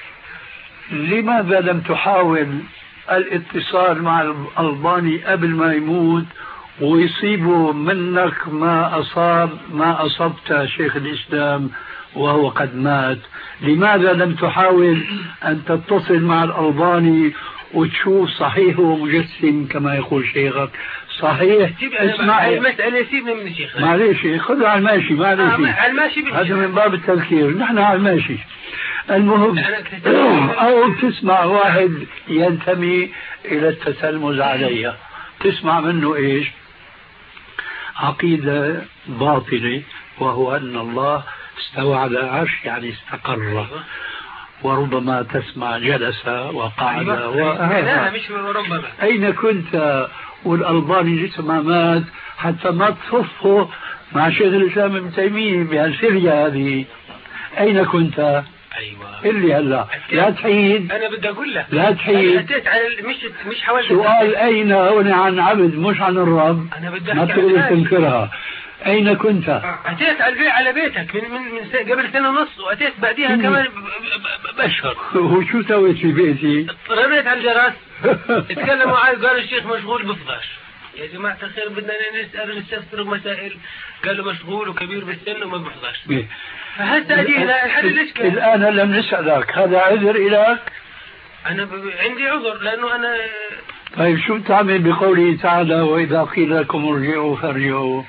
لماذا لم تحاول الاتصال مع الألباني قبل ما يموت ويصيبوا منك ما أصبت شيخ الإسلام وهو قد مات؟ لماذا لم تحاول أن تتصل مع الألباني وتشوف صحيح هو مجسم كما يقول شيخك؟ صحيح. اسمع المسألة سيبنا من الشيخ معليش خذوا على الماشي هذا من باب التذكير، نحن على الماشي. المهم أو تسمع واحد ينتمي إلى التسلمز عليها، تسمع منه إيش؟ عقيدة باطلة، وهو أن الله استوى على العرش يعني استقر، وربما تسمع جلس وقعد أين كنت والألباني لسه ما مات حتى ما تصفه مع شيخ الإسلام ابن تيمية بهالسرية هذه؟ أين كنت؟ أيوة. اللي هلا لا تحيد. أنا بدي أقول لك لا تحيد. أتيت على مش حاولت. سؤال أين هنا عن عبد مش عن الرب. أنا بدي ما تقدر تنكرها. أين كنت؟ أتيت على بيتك من قبل سنة ونص، وأتيت بعديها كمان بأشهر. وشو سويت في بيتي؟ رميت على الجرس. اتكلموا معي قال الشيخ مشغول بفضاش. يا جماعة الخير بدنا نستفسر مسائل، قالوا مشغول وكبير بالسن وما بفضاش. فهسه أجينا الحل الإشكال. الآن لم نسألك هذا عذر إليك؟ أنا عندي عذر لأنه أنا. طيب شو تعمل بقوله تعالى وإذا قيل لكم ارجعوا فارجعوا؟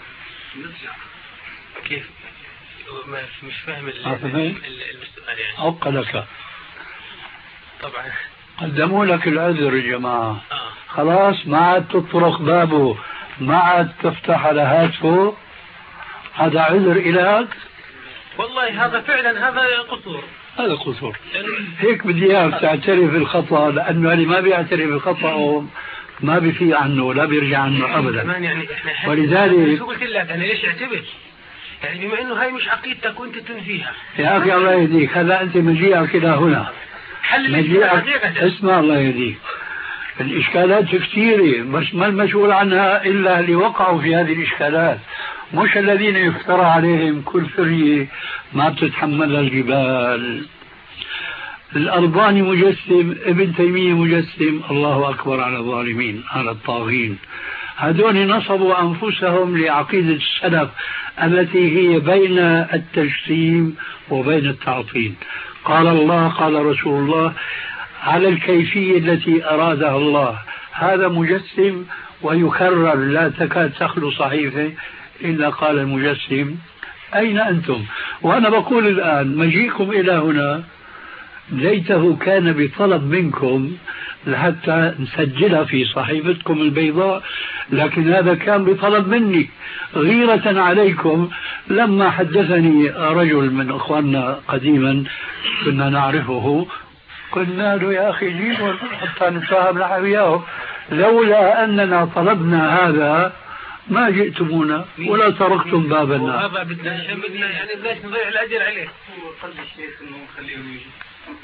كيف؟ مش فاهم السؤال يعني. عقلك. طبعا قدموا لك العذر يا جماعة. خلاص ما عاد تطرق بابه، ما عاد تفتح على هاتفه، هذا عذر إليك؟ والله هذا فعلا هذا قصور. هذا قصور. هيك بدي اياك تعترف بالخطأ، لأنه اللي ما بيعترف بالخطأ ما بيفي عنه لا بيرجع عنه أبدا. يعني إحنا ولذلك شو قلت لك أنا ليش اعتبر؟ يعني بما إنه هاي مش عقيدتك وأنت تنفيها. يا أخي الله يهديك، هذا أنت مجيئك إلى هنا. اسمع الله يهديك، الإشكالات كثيرة بس ما المسؤول عنها إلا اللي وقعوا في هذه الإشكالات، مش الذين يفترى عليهم كل فرية ما بتتحملها الجبال. الألباني مجسم، ابن تيمية مجسم، الله أكبر على الظالمين على الطاغين. هذول نصبوا أنفسهم لعقيدة السلف التي هي بين التجسيم وبين التعطيل. قال الله قال رسول الله على الكيفية التي أرادها الله. هذا مجسم ويكرر، لا تكاد تخلو صحيفة إلا قال المجسم أين أنتم؟ وأنا بقول الآن مجيئكم إلى هنا ليته كان بطلب منكم لحتى نسجلها في صحيفتكم البيضاء، لكن هذا كان بطلب مني غيرة عليكم. لما حدثني رجل من أخواننا قديما كنا نعرفه قلنا له يا أخي جيبوا حتى نتفاهم نحن وياه، لولا أننا طلبنا هذا ما جئتمونا ولا تركتم بابنا. هذا بدنا يعني بدناش نضيع الأجر عليه. قلب الشيخ إنه خليهم يجوا.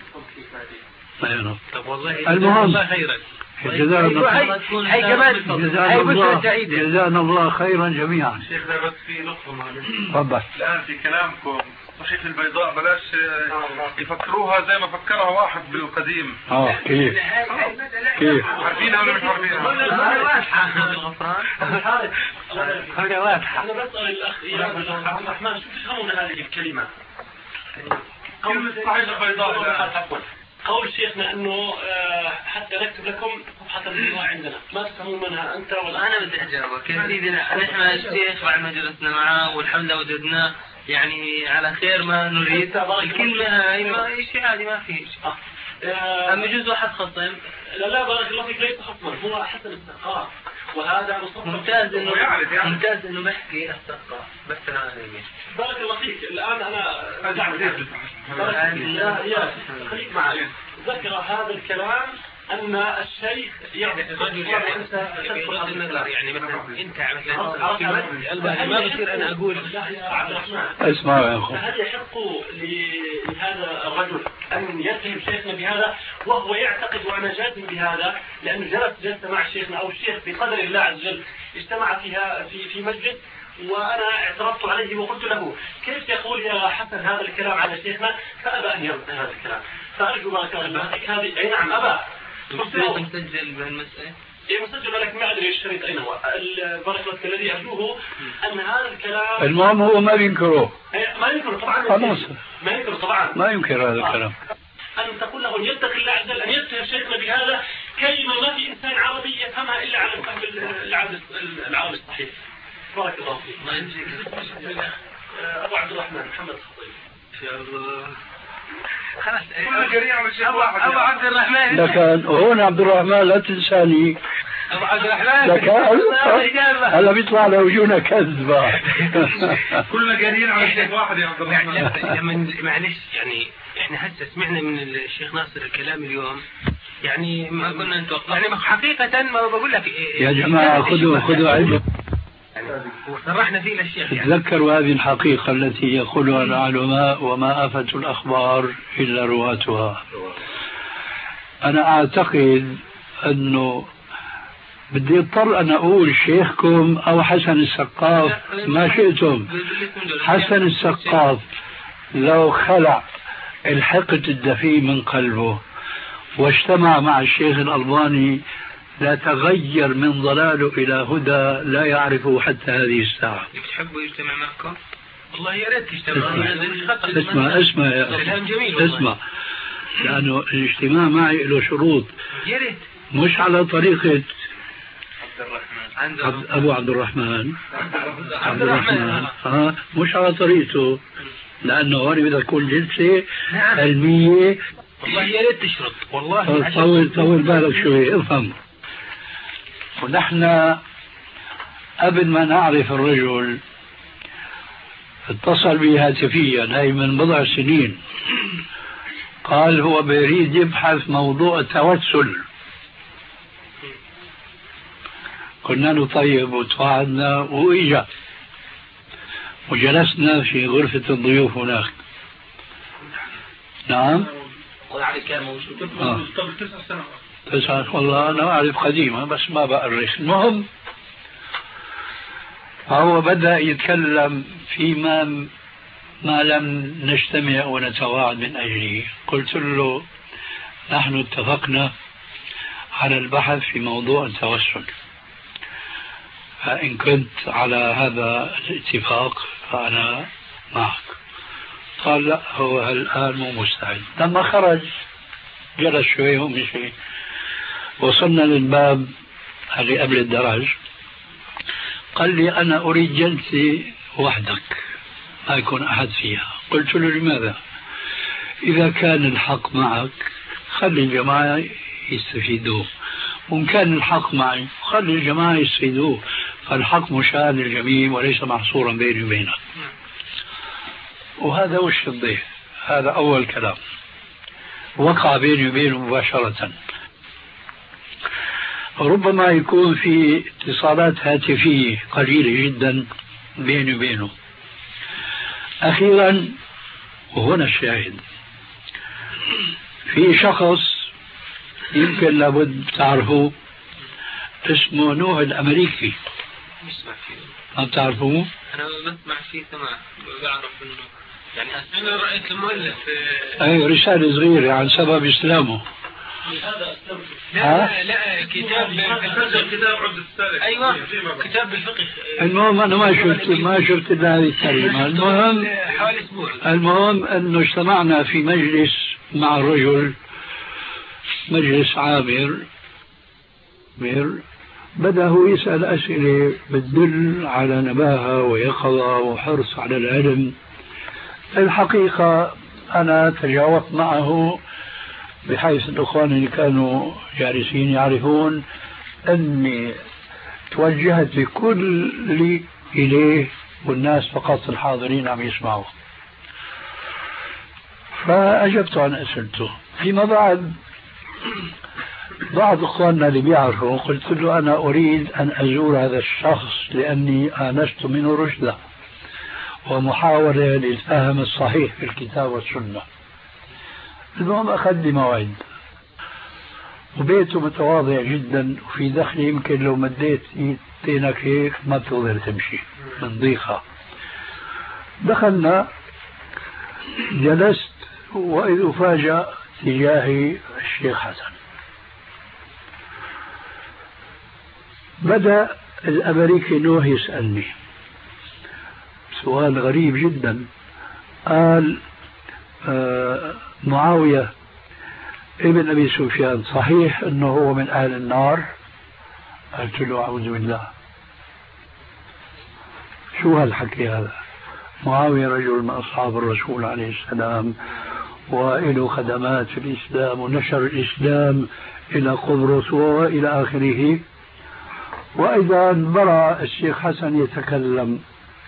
طب والله المهم خيرا. جزانا الله خيرا جميعا. شيخنا بس في نقطة معلش. تفضل. الآن في كلامكم صحيفة البيضاء بلاش يفكروها زي ما فكرها واحد بالقديم. كيف؟ عارفينها ولا مش عارفينها؟ هذا واضحة. أنا بسأل الأخ عبد الرحمن شو تفهمون هذه الكلمة؟ كلمة صحيفة البيضاء. قول شيخنا انه حتى نكتب لكم صفحة البيضاء عندنا، ما تفهمون منها انت ولا انا؟ بدي اجاوبك يا سيدي. نحن الشيخ بعد ما جلسنا معه والحمد لله وجدناه يعني على خير ما نريد. الكلمة هاي ما شيء عادي ما في شيء. أم يجوز واحد خصم؟ لا بارك الله فيك، ليس خصما، هو حسن الثقافة، وهذا ممتاز انه بحكي الثقافة بس انا بارك الله فيك. الان انا خليك معي. ذكر هذا الكلام ان الشيخ يعطي الرجل يعني النظر، يعني مثلا انت مثلا ما بصير انا اقول يا عبد الرحمن اسمع يا اخو، فهل يحق لهذا الرجل ان يتهم شيخنا بهذا وهو يعتقد وانا جازم بهذا، لانه جلسه مع شيخنا او الشيخ بقدر الله عز وجل اجتمع فيها في مجلس، وانا اعترضت عليه وقلت له كيف يقول يا حسن هذا الكلام على شيخنا، فابى ان يرد هذا الكلام. فارجو بارك الله فيك هذه اي نعم ابى مسجل بهالمسألة. إيه مسجل، لكن ما أدري الشريط أين هو. بارك الله الذي أرجوه أن هذا الكلام المهم هو ما بينكره. ما ينكره طبعا. خلاص ما ينكره طبعا. ما ينكر هذا الكلام. أن تقول له يتقي الله عز وجل أن يتهم شيخنا بهذا كلمة ما في إنسان عربي يفهمها إلا على الفهم العربي الصحيح. بارك الله فيك. ما ينجيك. أبو عبد الرحمن محمد الخطيب. يا الله. خلاص أبو عبد الرحمن. لكن هون عبد الرحمن لا تنساني. أبو عبد الرحمن. لكن هلا بيطلع لوجونا كذبة. كلنا جاريين على شيخ واحد يا عبد الرحمن. معلش يعني احنا هسه سمعنا من الشيخ ناصر الكلام اليوم، يعني ما كنا نتوقع، يعني حقيقة ما بقول لك يا جماعة خذوا علم. وصرحنا فيه للشيخ يعني. تذكروا هذه الحقيقة التي يقولها العلماء: وما آفة الأخبار إلا رواتها. أنا أعتقد أنه بدي اضطر أن أقول شيخكم أو حسن السقاف ما شئتم. حسن السقاف لو خلع الحقد الدفي من قلبه واجتمع مع الشيخ الألباني لا تغير من ضلاله إلى هدى لا يعرفه حتى هذه الساعة. بتحبوا يجتمع معكم؟ والله يا ريت تجتمع. اسمع يا أخي، اسمع، لأنه الاجتماع معي له شروط. يا ريت مش على طريقة عبد الرحمن. أبو عبد الرحمن. مش على طريقته، لأنه هون بدها تكون جلسة علمية. والله يا ريت تشرط، والله طول بالك شوي افهم. ونحن قبل ما نعرف الرجل اتصل بي هاتفيا، هاي من بضع سنين، قال هو بيريد يبحث موضوع التوسل. قلنا له طيب، وتوعدنا وإجا وجلسنا في غرفة الضيوف هناك. نعم كان موجود قبل 9 سنوات. والله أنا أعرف قديمة بس ما بأرخ. المهم فهو بدأ يتكلم فيما ما لم نجتمع ونتواعد من أجله. قلت له نحن اتفقنا على البحث في موضوع التوسل، فإن كنت على هذا الاتفاق فأنا معك. قال لا، هو الآن مو مستعد. لما خرج جلس شوي ومشي، وصلنا للباب اللي قبل الدرج، قال لي أنا أريد جلسة وحدك ما يكون أحد فيها. قلت له لماذا؟ إذا كان الحق معك خلي الجماعة يستفيدوه، وإن كان الحق معي خلي الجماعة يستفيدوه، فالحق مشاع للجميع وليس محصورا بيني وبينك. وهذا وش الضيف، هذا أول كلام وقع بيني وبينه مباشرة. ربما يكون في اتصالات هاتفية قليلة جدا بيني وبينه. أخيرا، وهنا الشاهد، في شخص يمكن لابد تعرفوه اسمه نوح الأمريكي. ما بتعرفوه؟ أنا بسمع فيه سماع، بعرف إنه يعني أنا رأيت المؤلف أي رسالة صغيرة عن سبب إسلامه. لا كتاب عبد السالك. أيوة كتاب بالفقه. المهم أنا ما شفت إلا هذه الكلمة. المهم أنه اجتمعنا في مجلس مع الرجل، مجلس عامر. بدأ هو يسأل أسئلة بتدل على نباهة ويقظة وحرص على العلم. الحقيقة أنا تجاوبت معه بحيث الأخوان اللي كانوا جالسين يعرفون أني توجهت بكل إليه والناس فقط الحاضرين عم يسمعوا. فأجبت عن أسئلته. فيما بعد بعض إخواننا اللي بيعرفوا قلت له أنا أريد أن أزور هذا الشخص لأني آنست منه رشدا ومحاولة للفهم الصحيح في الكتاب والسنة. المهم أخذ لي موعد، وبيته متواضع جدا وفي دخل يمكن لو مديت ايدينك هيك ما بتقدر تمشي من ضيقة. دخلنا، جلست، وإذ أفاجأ تجاهي الشيخ حسن. بدأ الأمريكي نوح يسألني سؤال غريب جدا. قال معاوية ابن أبي سفيان صحيح أنه هو من أهل النار؟ قلت له أعوذ بالله، شو هالحكي هذا؟ معاوية رجل من أصحاب الرسول عليه السلام وله خدمات في الإسلام ونشر الإسلام إلى قبرص وإلى آخره. وإذا برأ الشيخ حسن يتكلم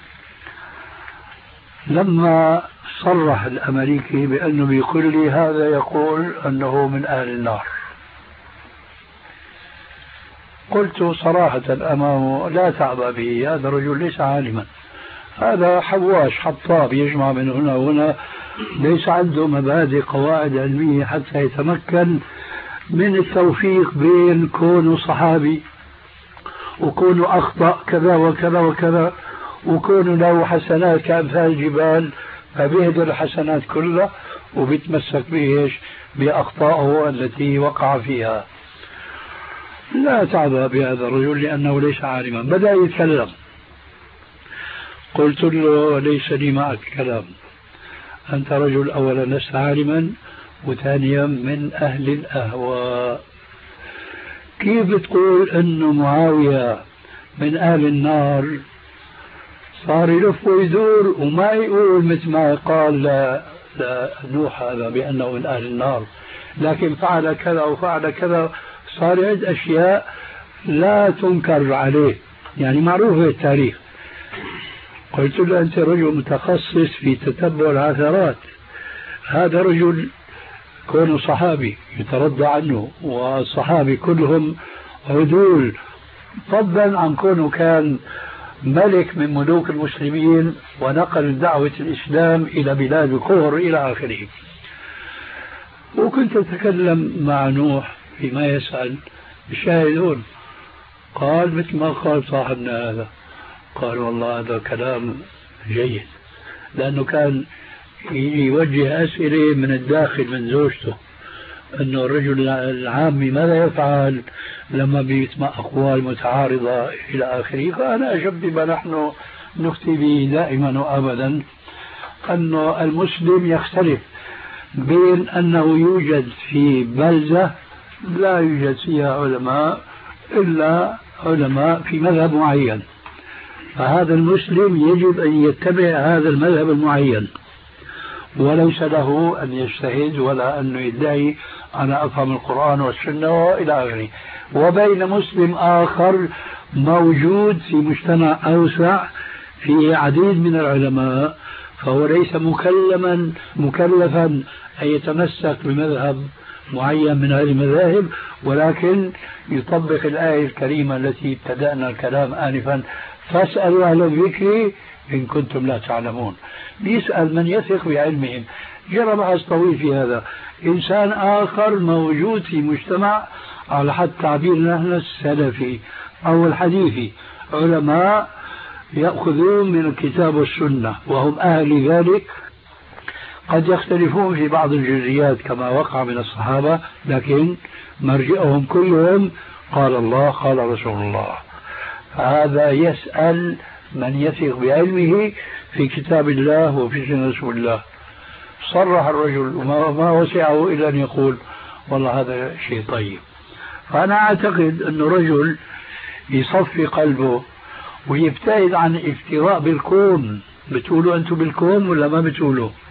لما صرح الأمريكي بأنه بيقول لي هذا يقول أنه من أهل النار. قلت صراحة أمامه لا تعبأ به، هذا الرجل ليس عالما، هذا حواش حطاب يجمع من هنا وهنا، ليس عنده مبادئ قواعد علمية حتى يتمكن من التوفيق بين كونه صحابي وكونه أخطأ كذا وكذا وكذا وكونه له حسنات كأمثال الجبال فبيهدر الحسنات كلها وبيتمسك بإيش؟ بأخطائه التي وقع فيها. لا تعبأ بهذا الرجل لأنه ليس عالما. بدأ يتكلم، قلت له ليس لي معك كلام، أنت رجل أولا لست عالما وثانيا من أهل الأهواء. كيف بتقول أنه معاوية من أهل النار؟ صار يلف ويدور وما يقول مثل ما قال نوح هذا بأنه من أهل النار، لكن فعل كذا وفعل كذا، صار يعد أشياء لا تنكر عليه، يعني معروفة التاريخ. قلت له أنت رجل متخصص في تتبع العثرات، هذا رجل كونه صحابي يترضى عنه والصحابي كلهم عدول، فضلا عن كونه كان ملك من ملوك المسلمين ونقل دعوة الإسلام إلى بلاد الكفر إلى آخره. وكنت أتكلم مع نوح فيما يسأل الشاهدون، قال مثل ما قال صاحبنا هذا، قال والله هذا كلام جيد، لأنه كان يوجه أسئلة من الداخل من زوجته، أنه الرجل العامي ماذا يفعل لما بيسمع أقوال متعارضة إلى آخره. فأنا أجبت بما نحن نفتي به دائما وأبدا، أنه المسلم يختلف بين أنه يوجد في بلدة لا يوجد فيها علماء إلا علماء في مذهب معين، فهذا المسلم يجب أن يتبع هذا المذهب المعين وليس له أن يجتهد ولا أن يدعي أنا أفهم القرآن والسنة وإلى آخره. وبين مسلم آخر موجود في مجتمع أوسع في عديد من العلماء، فهو ليس مكلفا أن يتمسك بمذهب معين من هذه المذاهب، ولكن يطبق الآية الكريمة التي ابتدأنا الكلام آنفا، فاسألوا أهل الذكر إن كنتم لا تعلمون. بيسأل من يثق بعلمهم. جرى بحث طويل في هذا. إنسان آخر موجود في مجتمع على حد تعبيرنا نحن السلفي أو الحديثي، علماء يأخذون من الكتاب والسنة وهم أهل ذلك، قد يختلفون في بعض الجزئيات كما وقع من الصحابة، لكن مرجئهم كلهم قال الله قال رسول الله. هذا يسأل من يثق بعلمه في كتاب الله وفي سنة رسول الله. صرح الرجل وما وسعه إلا أن يقول والله هذا شيء طيب. فأنا أعتقد أنه رجل يصفي قلبه ويبتعد عن الافتراء بالكون. بتقولوا أنتم بالكون ولا ما بتقولوا؟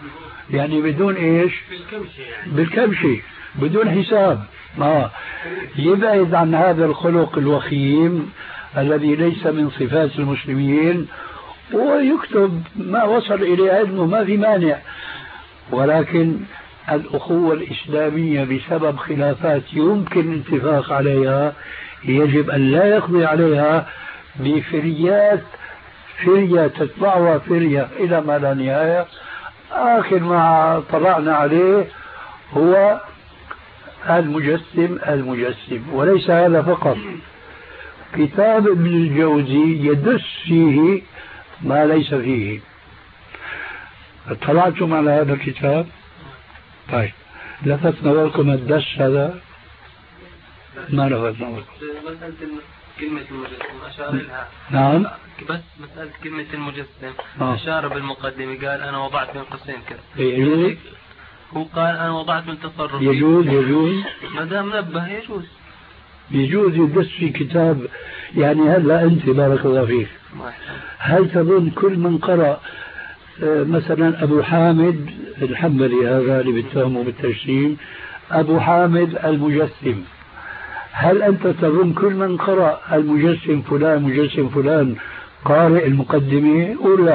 يعني بدون إيش؟ بالكمشة بدون حساب. يبعد عن هذا الخلق الوخيم الذي ليس من صفات المسلمين، ويكتب ما وصل إليه علمه، ما في مانع. ولكن الأخوة الإسلامية بسبب خلافات يمكن الاتفاق عليها يجب أن لا يقضي عليها بفريات، فرية تتبعها فرية إلى ما لا نهاية. آخر ما طلعنا عليه هو المجسم. وليس هذا فقط، كتاب ابن الجوزي يدس فيه ما ليس فيه. اطلعتم على هذا الكتاب؟ طيب، لفت نظركم الدس هذا؟ ما لفت نظركم؟ مسألة كلمة المجسم أشار لها. نعم، بس مسألة كلمة المجسم أشار بالمقدمة، قال أنا وضعت من قوسين كذا. يجوز؟ هو قال أنا وضعت من تصرف. يجوز ما دام نبه يجوز يدس في كتاب. يعني هلا أنت بارك الله فيك، هل تظن كل من قرأ مثلا أبو حامد الحنبلي هذا اللي بيتهمه بالتجسيم، أبو حامد المجسم، هل أنت تظن كل من قرأ المجسم فلان مجسم فلان قارئ المقدمة؟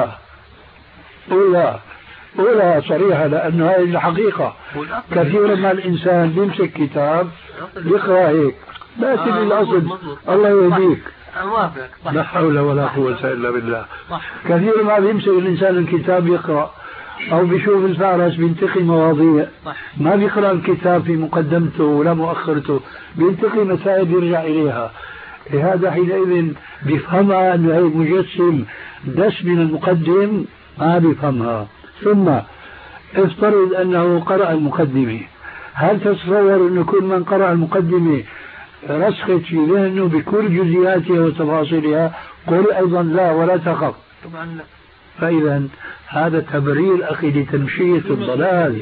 أولى صريحة، لأنه هذه الحقيقة. كثيرا ما الإنسان بيمسك كتاب يقرأ هيك بس الأصل الله يهديك، لا حول ولا قوة إلا بالله. كثيرا ما بيمسك الإنسان الكتاب يقرأ، أو بيشوف الفارس بينتقي مواضيع، ما بيقرأ الكتاب في مقدمته ولا مؤخرته، بينتقي مسائل يرجع إليها. لهذا حينئذ بيفهمها أنه هي مجسم دس من المقدم، ما بيفهمها. ثم افترض أنه قرأ المقدمة، هل تتصور أنه كل من قرأ المقدمة رسخت في ذهنه بكل جزئياتها وتفاصيلها؟ قل أيضا لا ولا تخف. طبعا لا. فإذا هذا تبرير أخي لتمشية الضلال.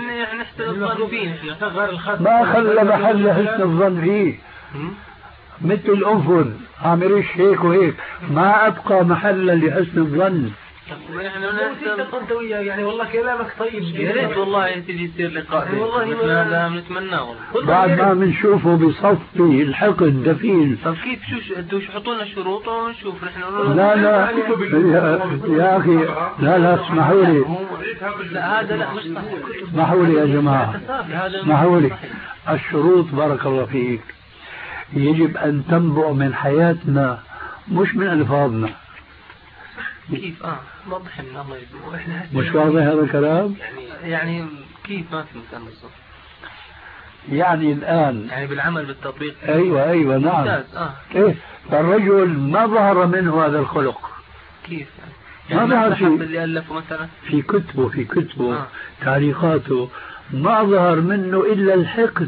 ما خلى محل حسن الظن فيه، مثل الأنفذ عامريش هيك وهيك، ما أبقى محلا لحسن الظن. يعني والله كلامك طيب، يا ريت والله تجي تصير لقاء، والله هذا نتمناه بعد ما بنشوفه بصفي الحقد دفين. طب كيف انتوا حطوا لنا شروط ونشوف نحن. لا يا اخي، لا اسمحوا لي، لا هذا لا مش صح. اسمحوا لي يا جماعه، اسمحوا لي. الشروط بارك الله فيك يجب ان تنبع من حياتنا مش من الفاظنا. كيف وضح لنا الله يسلمك. مش واضح هذا الكلام؟ يعني كيف ما في مكان بالضبط؟ يعني الآن يعني بالعمل بالتطبيق. أيوة نعم. إيه، فالرجل ما ظهر منه هذا الخلق. كيف يعني ما ظهر اللي ألفه مثلا في كتبه تعليقاته، ما ظهر منه إلا الحقد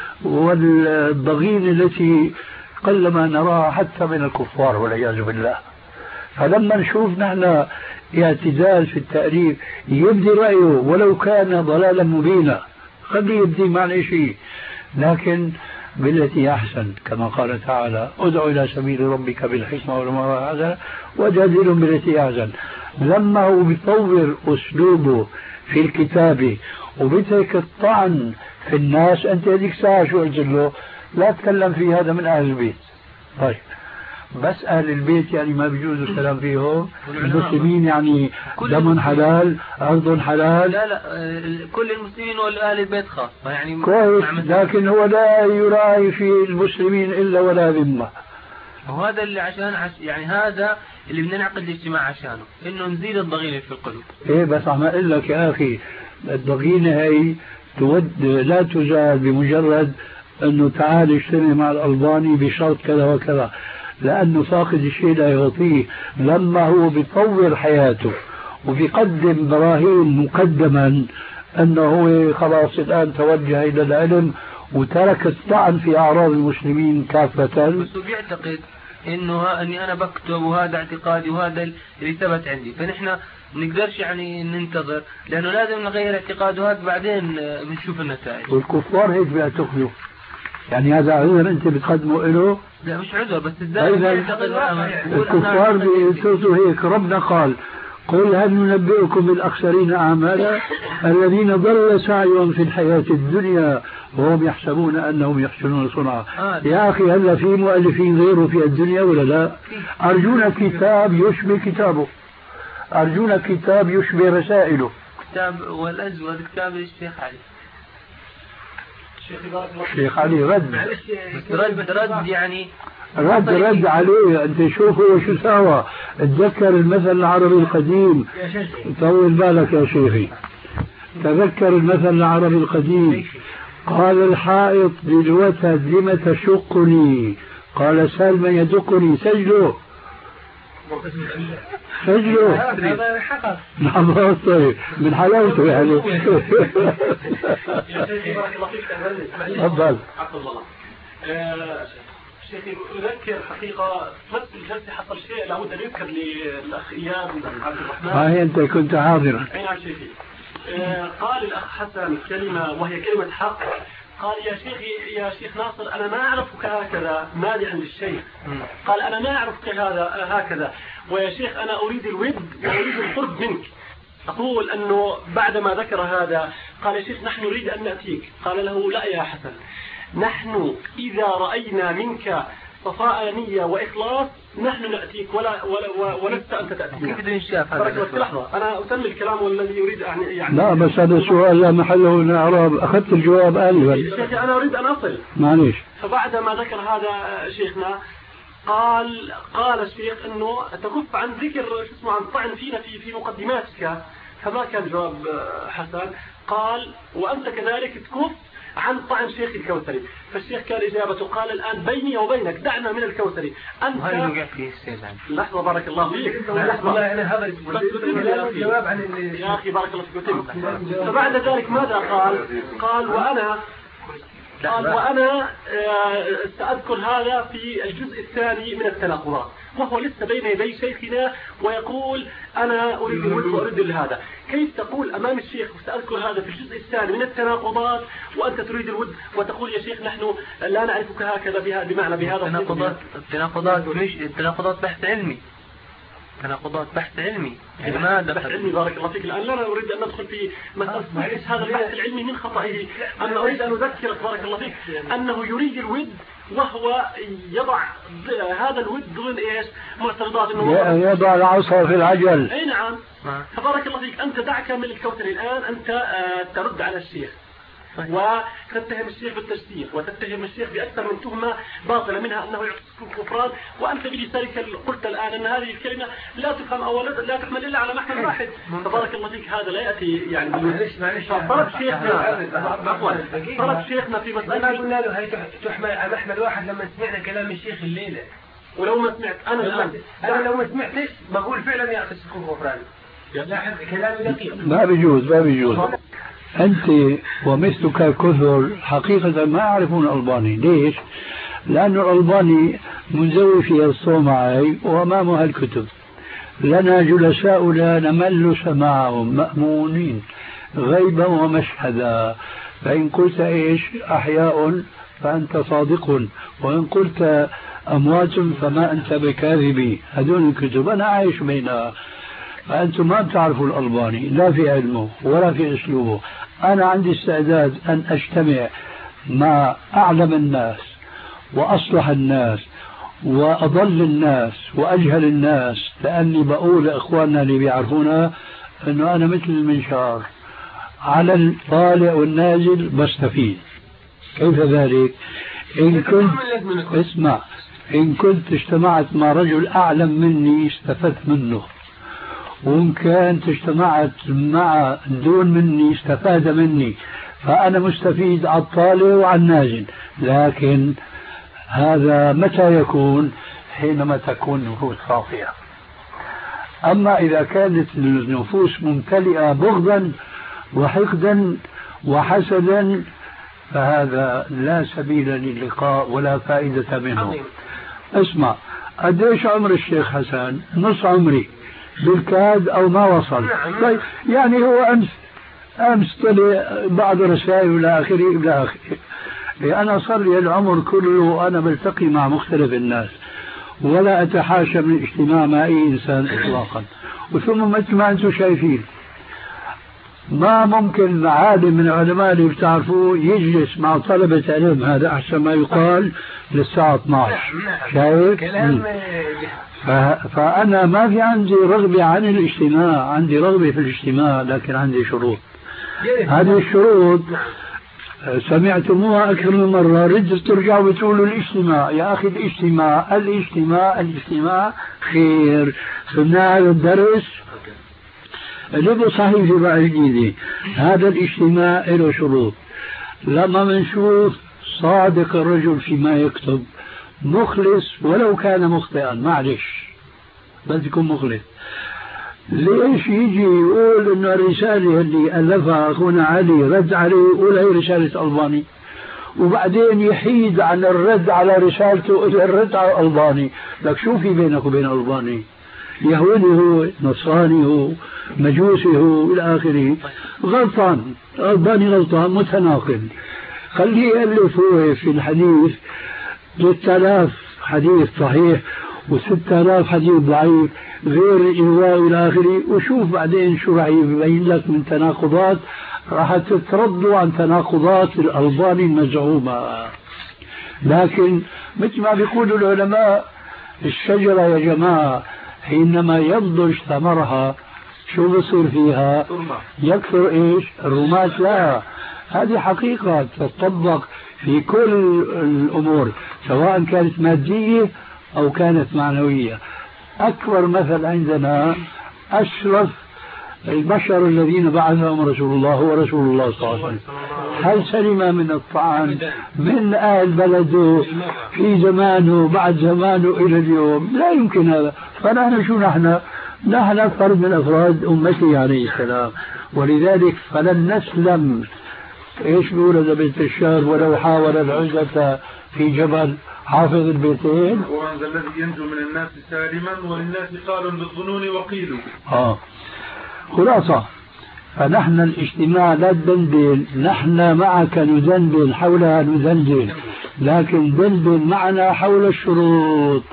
والضغينة التي قلما نراها حتى من الكفار والعياذ بالله. فلما نشوف نحن اعتدال في التأليف يبدي رأيه ولو كان ضلالا مبينا، خليه يبدي معنى شيء، لكن بالتي أحسن كما قال تعالى ادعو إلى سبيل ربك بالحكمة والموعظة الحسنة وجادلهم بالتي أحسن. لما هو بيطور أسلوبه في الكتابة وبترك الطعن في الناس، أنت هذيك ساعة شو قلت له؟ لا تكلم في هذا من أهل البيت. طيب بس أهل البيت يعني ما بيجوز الكلام فيهم؟ المسلمين يعني دم حلال أرض حلال؟ لا كل المسلمين والأهل البيت خاص يعني كويس، لكن هو لا يراعي في المسلمين إلا ولا ذمة. وهذا اللي عشان يعني هذا اللي بدنا نعقد الاجتماع عشانه، إنه نزيد الضغينة في القلوب. إيه بس عم أقول لك يا أخي الضغينة هي لا تزال بمجرد أنه تعال اشتري مع الألباني بشرط كذا وكذا، لأنه فاقد الشيء لا يعطيه. لما هو بيطور حياته وبيقدم براهين مقدما أنه هو خلاص الآن توجه إلى العلم وترك الطعن في أعراض المسلمين كافة، بس بيعتقد أني أنا بكتب وهذا اعتقادي وهذا اللي ثبت عندي، فنحن نقدرش يعني ننتظر، لأنه لازم نغير اعتقاده هذا بعدين بنشوف النتائج. والكفار هيك بيعتقدوا، يعني هذا عذر أنت بتقدمه له؟ لا مش عذر، بس الكفار بيعتقدوا هيك. ربنا قال قل هل ننبئكم بالأخسرين أعمالا الذين ضل سعيهم في الحياة الدنيا وهم يحسبون أنهم يحسنون صنعا. يا أخي هل في مؤلفين غيره في الدنيا ولا لا؟ أرجونا كتاب يشبه كتابه، أرجونا كتاب يشبه رسائله. كتاب والأزود كتاب الشيخ علي. الشيخ علي رد يعني رد عليه. أنت شوف هو شو سوى. تذكر المثل العربي القديم، طول بالك يا شيخي، تذكر المثل العربي القديم. قال الحائط للوتد لم تشقني؟ قال سل من يدقني. سجله نعم طيب من حلاوته يعني. تفضل. شيخي أذكر حقيقة نفس الجلسة حصل شيء لابد أن يذكر للأخ إياد عبد الرحمن. هي أنت كنت حاضرا. أي نعم شيخي. قال الأخ حسن كلمة وهي كلمة حق. قال يا شيخ ناصر أنا ما أعرفك هكذا مادحا للشيخ. قال أنا ما أعرفك هكذا ويا شيخ أنا أريد الود وأريد القرب منك. أقول أنه بعدما ذكر هذا قال يا شيخ نحن نريد أن نأتيك. قال له لا يا حسن، نحن إذا رأينا منك صفاء نية وإخلاص نحن نأتيك ولست أنت تأتينا. كيف لحظة أنا أتم الكلام والذي يريد يعني لا بس هذا السؤال لا محله من الأعراب. أخذت الجواب آنفا. شيخي أنا أريد أن أصل. معليش. فبعد ما ذكر هذا شيخنا قال الشيخ أنه تكف عن ذكر عن طعن فينا في مقدماتك. فما كان جواب حسن. قال وأنت كذلك تكف عن طعن شيخ الكوثري. فالشيخ كان إجابته قال الآن بيني وبينك دعنا من الكوثري. أنت لحظة بارك الله فيك. الجواب عن يا أخي بارك الله فيك. فبعد ذلك ماذا قال وأنا سأذكر هذا في الجزء الثاني من التناقضات وهو لسه بين يدي شيخنا ويقول أنا أريد الود وأريد هذا. كيف تقول أمام الشيخ سأذكر هذا في الجزء الثاني من التناقضات وأنت تريد الود وتقول يا شيخ نحن لا نعرفك هكذا بمعنى بهذا. التناقضات بحث علمي. تناقضات بحث علمي. لماذا بحث علمي بارك الله فيك. الآن لا نريد أن ندخل في مسألة هذا البحث العلمي من خطئه. أنا أريد أن أذكرك بارك الله فيك أنه يريد الود وهو يضع هذا الود ضمن ايش؟ معترضات انه يضع العصا في العجل. اي نعم. فبارك الله فيك انت دعك من الكوثري الان انت ترد على الشيخ وتتهم الشيخ بالتشديد وتتهم الشيخ بأكثر من تهمة باطلة منها أنه يعطيك الكفران وأنت بلسانك قلت الآن أن هذه الكلمة لا تفهم أو لا تحمل إلا على محمل واحد. تبارك الله فيك هذا لا يأتي يعني طلب شيخنا في مسألة ما قلنا له هي تحمل على محمل واحد لما سمعنا كلام الشيخ الليلة. ولو ما سمعت أنا لو ما سمعتش بقول فعلا يا أخي الكفران. كلامي دقيق. ما بيجوز. أنت ومثلك كثر حقيقة ما يعرفون الألباني. ليش؟ لأن الألباني منزوي في الصومعي وأمامها الكتب. لنا جلساء لا نمل سماعهم مأمونين غيبا ومشهدا. فإن قلت إيش أحياء فأنت صادق وإن قلت أموات فما أنت بكاذب. هذول الكتب أنا عايش بينها. فأنتم ما بتعرفوا الألباني لا في علمه ولا في أسلوبه. أنا عندي استعداد أن أجتمع مع أعلم الناس وأصلح الناس وأضل الناس وأجهل الناس لأني بقول لإخواننا اللي بيعرفونا أنه أنا مثل المنشار على الطالع والنازل بستفيد. كيف ذلك؟ إن كنت اجتمعت مع رجل أعلم مني استفدت منه وإن كانت اجتمعت مع دون مني استفاد مني. فأنا مستفيد على الطالع وعلى النازل. لكن هذا متى يكون؟ حينما تكون النفوس صافية. أما إذا كانت النفوس ممتلئة بغضا وحقدا وحسدا فهذا لا سبيل للقاء ولا فائدة منه. اسمع قديش عمر الشيخ حسن؟ نص عمري بالكاد أو ما وصل. طيب يعني هو أمس طلع بعض رسائل إلى آخره. أنا صار لي العمر كله أنا بلتقي مع مختلف الناس ولا أتحاشى من الاجتماع مع أي إنسان إطلاقا وثم مثل ما أنتم شايفين ما ممكن عالم من العلماء اللي بتعرفوه يجلس مع طلبة علم، هذا أحسن ما يقال للساعة 12. شايف؟ كلام فأنا ما في عندي رغبة عن الاجتماع، عندي رغبة في الاجتماع لكن عندي شروط. هذه الشروط سمعتموها أكثر من مرة، ردوا ترجعوا بتقولوا الاجتماع. يا أخي الاجتماع الاجتماع الاجتماع خير. سمعنا هذا الدرس اللي صحيح في بعض الجديد. هذا الاجتماع له شروط. لما منشوف صادق الرجل فيما يكتب، مخلص ولو كان مخطئا، معلش بس يكون مخلص. ليش يجي يقول انه الرسالة اللي ألفها أخونا علي رد عليه يقول هي رسالة ألباني، وبعدين يحيد عن الرد على رسالته إلى الرد على ألباني؟ لك شو في بينك وبين ألباني؟ يهودي هو، نصراني هو، مجوسي هو إلى آخره. غلطان، ألباني غلطان، متناقض. خليه يألف هو في الحديث 3000 حديث صحيح و6000 حديث ضعيف غير الإلواء إلى آخره، وشوف بعدين شو راح يبين لك من تناقضات، راح تتردوا عن تناقضات الألباني المزعومة. لكن مثل ما بيقولوا العلماء، الشجرة يا جماعة حينما ينضج ثمرها شو بصير فيها؟ يكثر ايش؟ الرمات. لا، هذه حقيقة تطبق في كل الأمور سواء كانت مادية أو كانت معنوية. أكبر مثل عندنا أشرف البشر الذين بعثهم رسول الله هو رسول الله صلى الله عليه وسلم. هل سلم من الطعن من أهل بلده في زمانه بعد زمانه إلى اليوم؟ لا يمكن هذا. فنحن شو نحن فرد من أفراد أمته عليه السلام، ولذلك فلن نسلم. ايش بيقول هذا بيت الشعر؟ ولو حاول العزة في جبل، حافظ البيتين. وأنت الذي ينجو من الناس سالما وللناس قال بالظنون وقيل. خلاصة، فنحن الاجتماع لا تدندن، نحن معك ندندن حولها ندندن، لكن دندن معنا حول الشروط.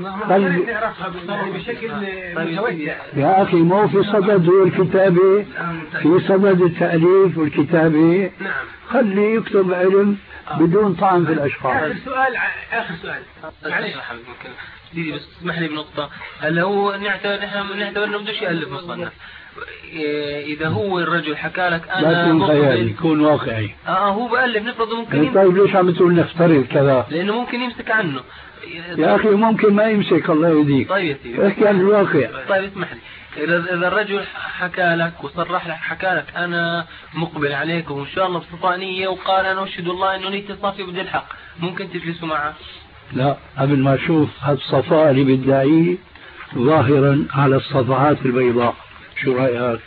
بشكل متوسع يا أخي مو في صدد هو الكتابة، في صدد التأليف والكتابة. خلي يكتب علم بدون طعن في الأشخاص. آخر سؤال معلش سيدي بس اسمح لي بنقطة. هل هو نعتبر انه بدوش يألف مصنف؟ إذا هو الرجل حكى لك أنا لكن خيالي يكون واقعي. هو بألف نفرض ممكن طيب ليش عم تقول نفترض كذا؟ لأنه ممكن يمسك عنه. يا أخي ممكن ما يمسك، الله يهديك. طيب يا سيدي احكي عن الواقع. طيب اسمح لي، إذا الرجل حكى لك وصرح لك، حكى لك أنا مقبل عليكم وإن شاء الله بصفاء نية، وقال أنا أشهد الله إنه نيتي صافية بدي الحق، ممكن تجلسوا معه؟ لا، قبل ما أشوف هالصفاء اللي بدعيه ظاهرا على الصفحات البيضاء، شو رأيك؟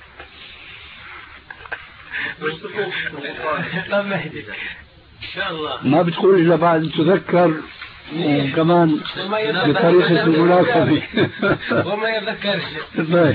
إن شاء الله ما بتقول إلا بعد تذكر وكمان بطريقة الملاكمة. وما يذكرش. طيب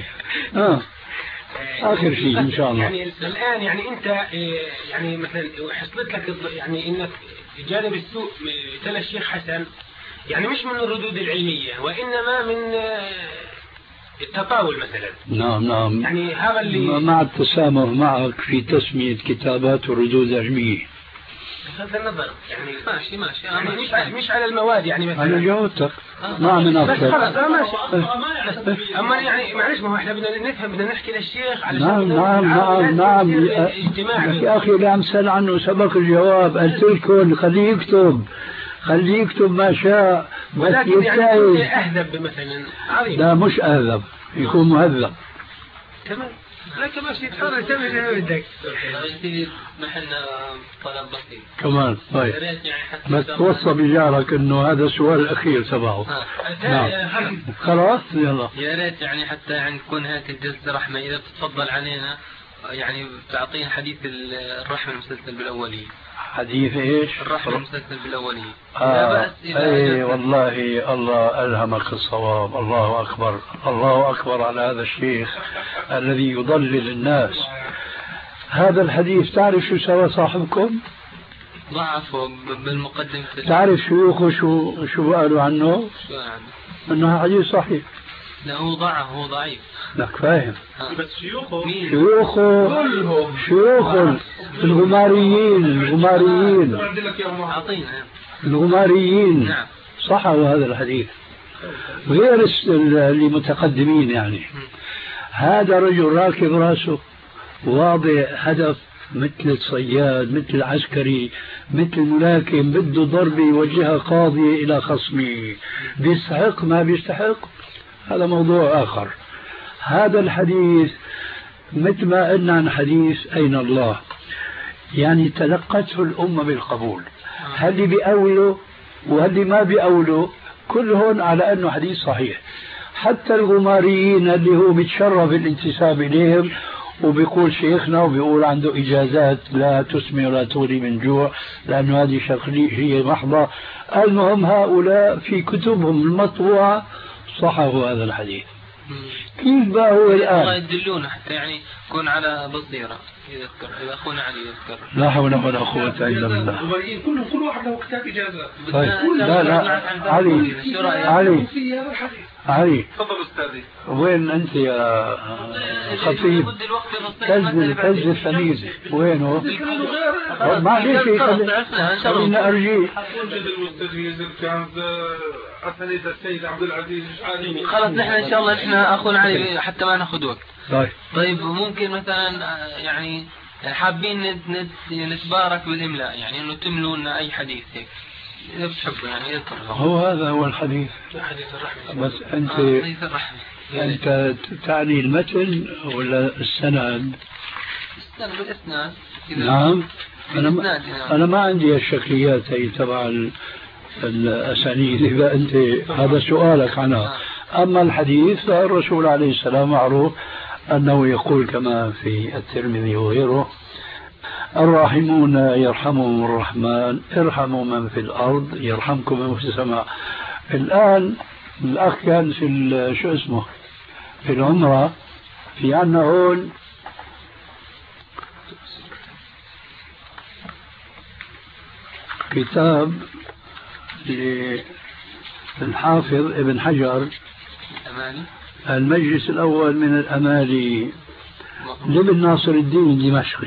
آخر شيء إن شاء الله. يعني الآن يعني أنت يعني مثلا حصلت لك يعني إنك جانب السوء تلا الشيخ حسن، يعني مش من الردود العلمية وإنما من التطاول مثلا. نعم يعني هذا اللي مع التسامح معك في تسمية كتابات الردود العلمية. بغض النظر يعني ماشي يعني مش على المواد يعني مثلا. أنا جاوبتك ما من أكثر. خلاص ماشي. أما يعني معلش، ما هو إحنا بدنا نفهم، بدنا نحكي للشيخ على نعم يا أخي اللي عم سأل عنه سبق الجواب. قلت لكم خليه يكتب ما شاء، بس يجتهد. أهذب مثلا عظيم. لا مش أهذب، يكون مهذب. تمام. لكن ماشي تحرر تعمل اللي بدك. نحن طلب بسيط كمان. طيب بس توصى بجارك انه هذا السؤال الاخير تبعه. نعم خلاص يلا. يا ريت يعني حتى يعني تكون هيك الجلسة رحمة، اذا بتتفضل علينا يعني تعطينا حديث الرحمة المسلسل بالاولية. حديث ايش؟ الرحمة المسلسل بالاولية. اي والله الله ألهمك الصواب. الله أكبر، الله أكبر على هذا الشيخ الذي يضلل الناس. هذا الحديث تعرف شو سوى صاحبكم؟ ضعفه بالمقدمة. تعرف شيوخه شو قالوا عنه؟ شو يعني؟ انه حديث صحيح. لا هو ضعف، هو ضعيف. لك فاهم. بس شيوخه شيوخ الغماريين الغماريين نعم. صحوا هذا الحديث غير اللي متقدمين يعني. هذا رجل راكب راسه واضع هدف، مثل الصياد، مثل العسكري، مثل الملاكم، بده ضربة يوجهها قاضي إلى خصمه، بيستحق ما بيستحق هذا موضوع آخر. هذا الحديث مثل ما قلنا عن حديث أين الله، يعني تلقته الأمة بالقبول. هل بيأولوا وهل ما بيأولوا كلهم على أنه حديث صحيح. حتى الغماريين اللي هو بيتشرف الانتساب إليهم وبيقول شيخنا وبيقول عنده إجازات لا تسمي ولا تغني من جوع لأنه هذه شرقية محضة، المهم هؤلاء في كتبهم المطبوعة صححوا هذا الحديث. كيف بقى هو الآن؟ الله يدلون حتى يعني يكون على بصيرة يذكر. إذا أخونا علي يذكر لا حول ولا قوة إلا بالله. كل واحد له كتاب إجازة. طيب لا علي تفضل أستاذي. وين أنت يا خطيب؟ كذب سمير وينه؟ معليش خلينا أرجيه. وجد المستجيز كان أسانيد السيد عبد العزيز علي. خلاص نحن إن شاء الله نحن أخونا علي حتى ما نأخذ وقت. طيب ممكن مثلا يعني حابين نتبارك بالإملاء، يعني إنه تملوا لنا أي حديث هيك إذا بتحبوا يعني هو هذا هو الحديث. حديث الرحمة. بس أنت حديث الرحمة. أنت تعني المتن ولا السند؟ بالإسناد. نعم. أنا ما عندي الشكليات هي تبع الأسانيد. إذا أنت هذا سؤالك عنها. أما الحديث فالرسول عليه السلام معروف أنه يقول كما في الترمذي وغيره: الراحمون يرحمهم الرحمن، ارحموا من في الأرض يرحمكم من في السماء. الآن الأخ كان في شو اسمه في العمرة، في عنا هون كتاب للحافظ ابن حجر المجلس الأول من الأمالي لابن ناصر الدين الدمشقي.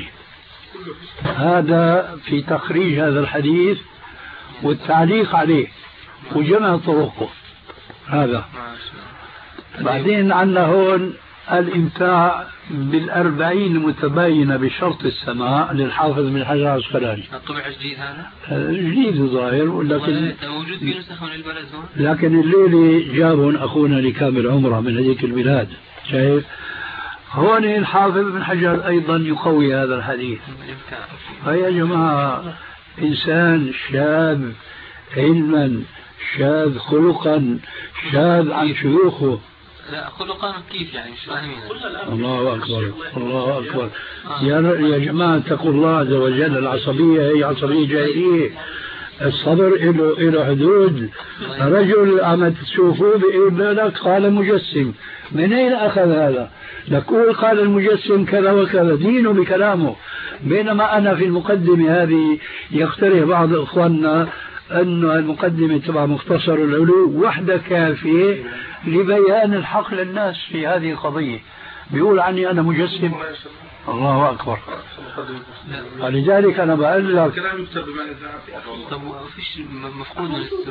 هذا في تخريج هذا الحديث والتعليق عليه وجمع طرقه. هذا بعدين عندنا هون الإمتاع بالأربعين المتباينة بشرط السماع للحافظ بن حجر العسقلاني. طبع جديد هذا؟ جديد ظاهر، ولكن موجود في نسخ من البلد هون. لكن الليلة جابهم أخونا لكامل عمره من هذيك البلاد. شايف هون الحافظ بن حجر أيضا يقوي هذا الحديث. فيا جماعة إنسان شاذ علما، شاذ خلقا، شاذ عن شيوخه. لا خلقا كيف يعني مش فاهمين. الله أكبر الله أكبر. يا جماعة اتقوا الله عز وجل. العصبية هي عصبية جاهلية. الصبر له حدود. رجل عم تشوفوه بيقول لك قال مجسم، من أين أخذ هذا؟ نقول قال المجسم كذا وكذا، دينه بكلامه. بينما أنا في المقدمة هذه يقترح بعض إخواننا أن المقدمة تبع مختصر العلو وحدة كافية لبيان الحق للناس في هذه القضية. بيقول عني أنا مجسم. الله أكبر. لذلك أنا بقول لك كلام يكتب بما طب فيش مفقود من السوق.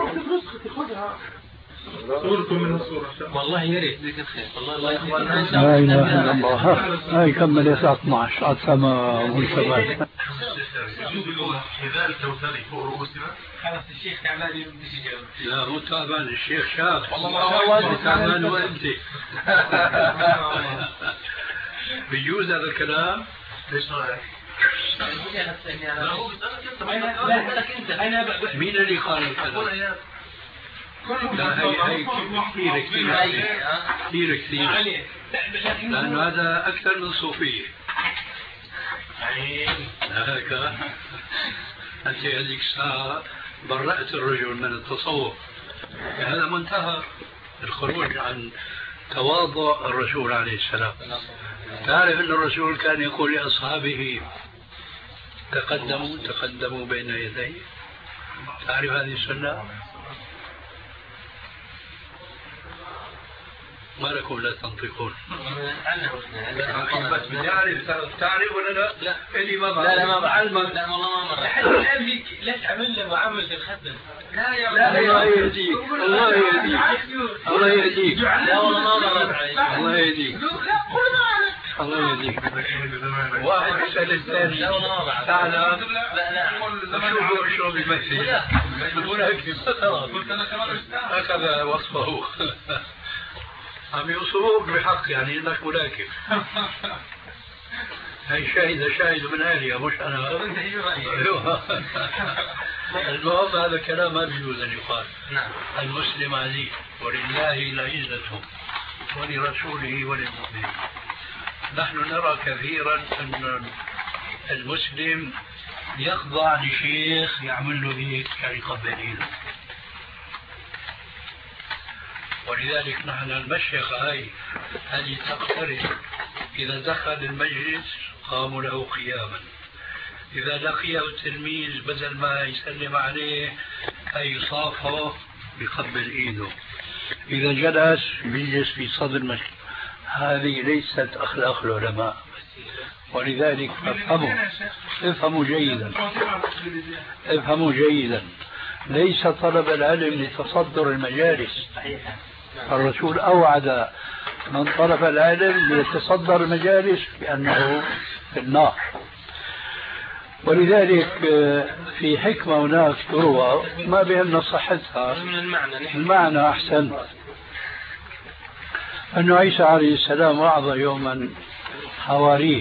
صوركم من الصورة والله يا ريت ذيك الخير. والله يا اخوان لا اله الا الله. هاي كمل الساعة 12 على السماء والشباب. حذاء الكوثري فوق رؤوسنا. خلاص الشيخ تعبان بديش يجاوب. لا مو تعبان الشيخ شاب. والله تعبان وانت. بيجوز هذا الكلام؟ ايش رايك؟ مين اللي قال الكلام؟ لا هي كثير لأنه هذا أكثر من صوفية. هكذا أنت هذيك الساعة برأت الرجل من التصوف. هذا منتهى الخروج عن تواضع الرسول عليه السلام. تعرف أن الرسول كان يقول لأصحابه تقدموا بين يدي. تعرف هذه السنة؟ ما لكم لا تنطقون؟ بس تعرف ولا لا؟ لا اللي ما لا ما بعرف. لا والله ما مر. لحد الآن ليش عمل له معاملة الختم؟ لا يا الله يهديك الله يهديك الله يهديك. لا والله ما مرت علي. الله يهديك الله يهديك. واحد يسأل الثاني لا والله ما بعرف. تعال لا شو بيمثل هكذا وصفه عم يوصفوك بحق يعني انك ملاكم. هي شاهد من اهلها مش انا. المهم هذا كلام ما بيجوز ان يقال. المسلم عزيز ولله العزة ولرسوله وللمؤمنين. نحن نرى كثيرا ان المسلم يخضع لشيخ يعمل له هيك يعني يقبل. ولذلك نحن المشيخة هذه تقترب. إذا دخل المجلس قاموا له قياما. إذا لقيه التلميذ بدل ما يسلم عليه أي يصافه بيقبل إيده. إذا جلس بيجلس في صدر المجلس. هذه ليست أخلاق العلماء. ولذلك افهموا جيدا ليس طلب العلم لتصدر المجالس. الرسول أوعد من طلب العلم ليتصدر المجالس بأنه في النار. ولذلك في حكمة هناك تروى ما بهمنا صحتها المعنى أحسن أن عيسى عليه السلام وعظ يوما حواريه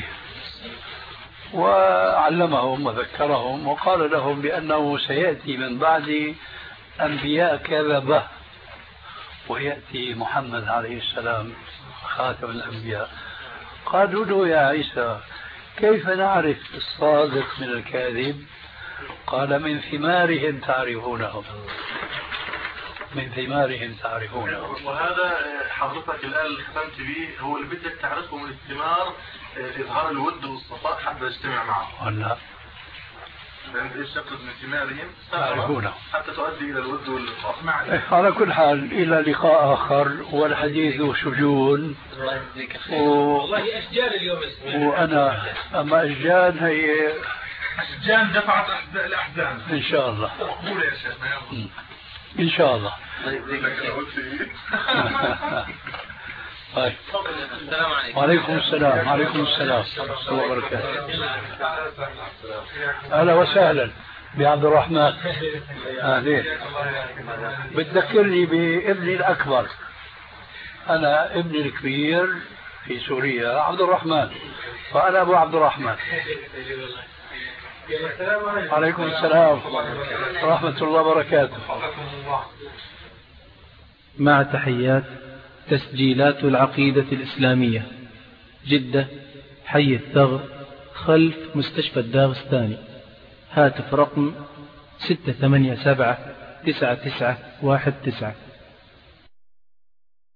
وعلمهم وذكرهم وقال لهم بأنه سيأتي من بعد أنبياء كذبة ويأتي محمد عليه السلام خاتم الأنبياء. قالوا له يا عيسى كيف نعرف الصادق من الكاذب؟ قال من ثمارهم تعرفونهم. من ثمارهم تعرفونه. وهذا حضرتك الآن اللي ختمت به هو اللي بدك تعرفه من الثمار إظهار الود والصفاء حتى يجتمع معه. ولا فهمت ايش يقصد من ثمارهم؟ تعرفونه حتى تؤدي إلى الود والصفاء. على كل حال إلى لقاء آخر والحديث شجون. والله أشجان اليوم اسمه. وأنا أما أشجان هي أشجان دفعت الأحزان إن شاء الله. مقبولة يا شيخنا إن شاء الله. طيب. السلام عليكم. وعليكم السلام. وعليكم السلام ورحمة الله وبركاته. أهلا وسهلا بعبد الرحمن. أهلين. بتذكرني بابني الأكبر. أنا ابني الكبير في سوريا عبد الرحمن فأنا أبو عبد الرحمن. عليكم السلام ورحمة الله وبركاته. مع تحيات تسجيلات العقيدة الإسلامية جدة حي الثغر خلف مستشفى الداغستاني. هاتف رقم 687 9919.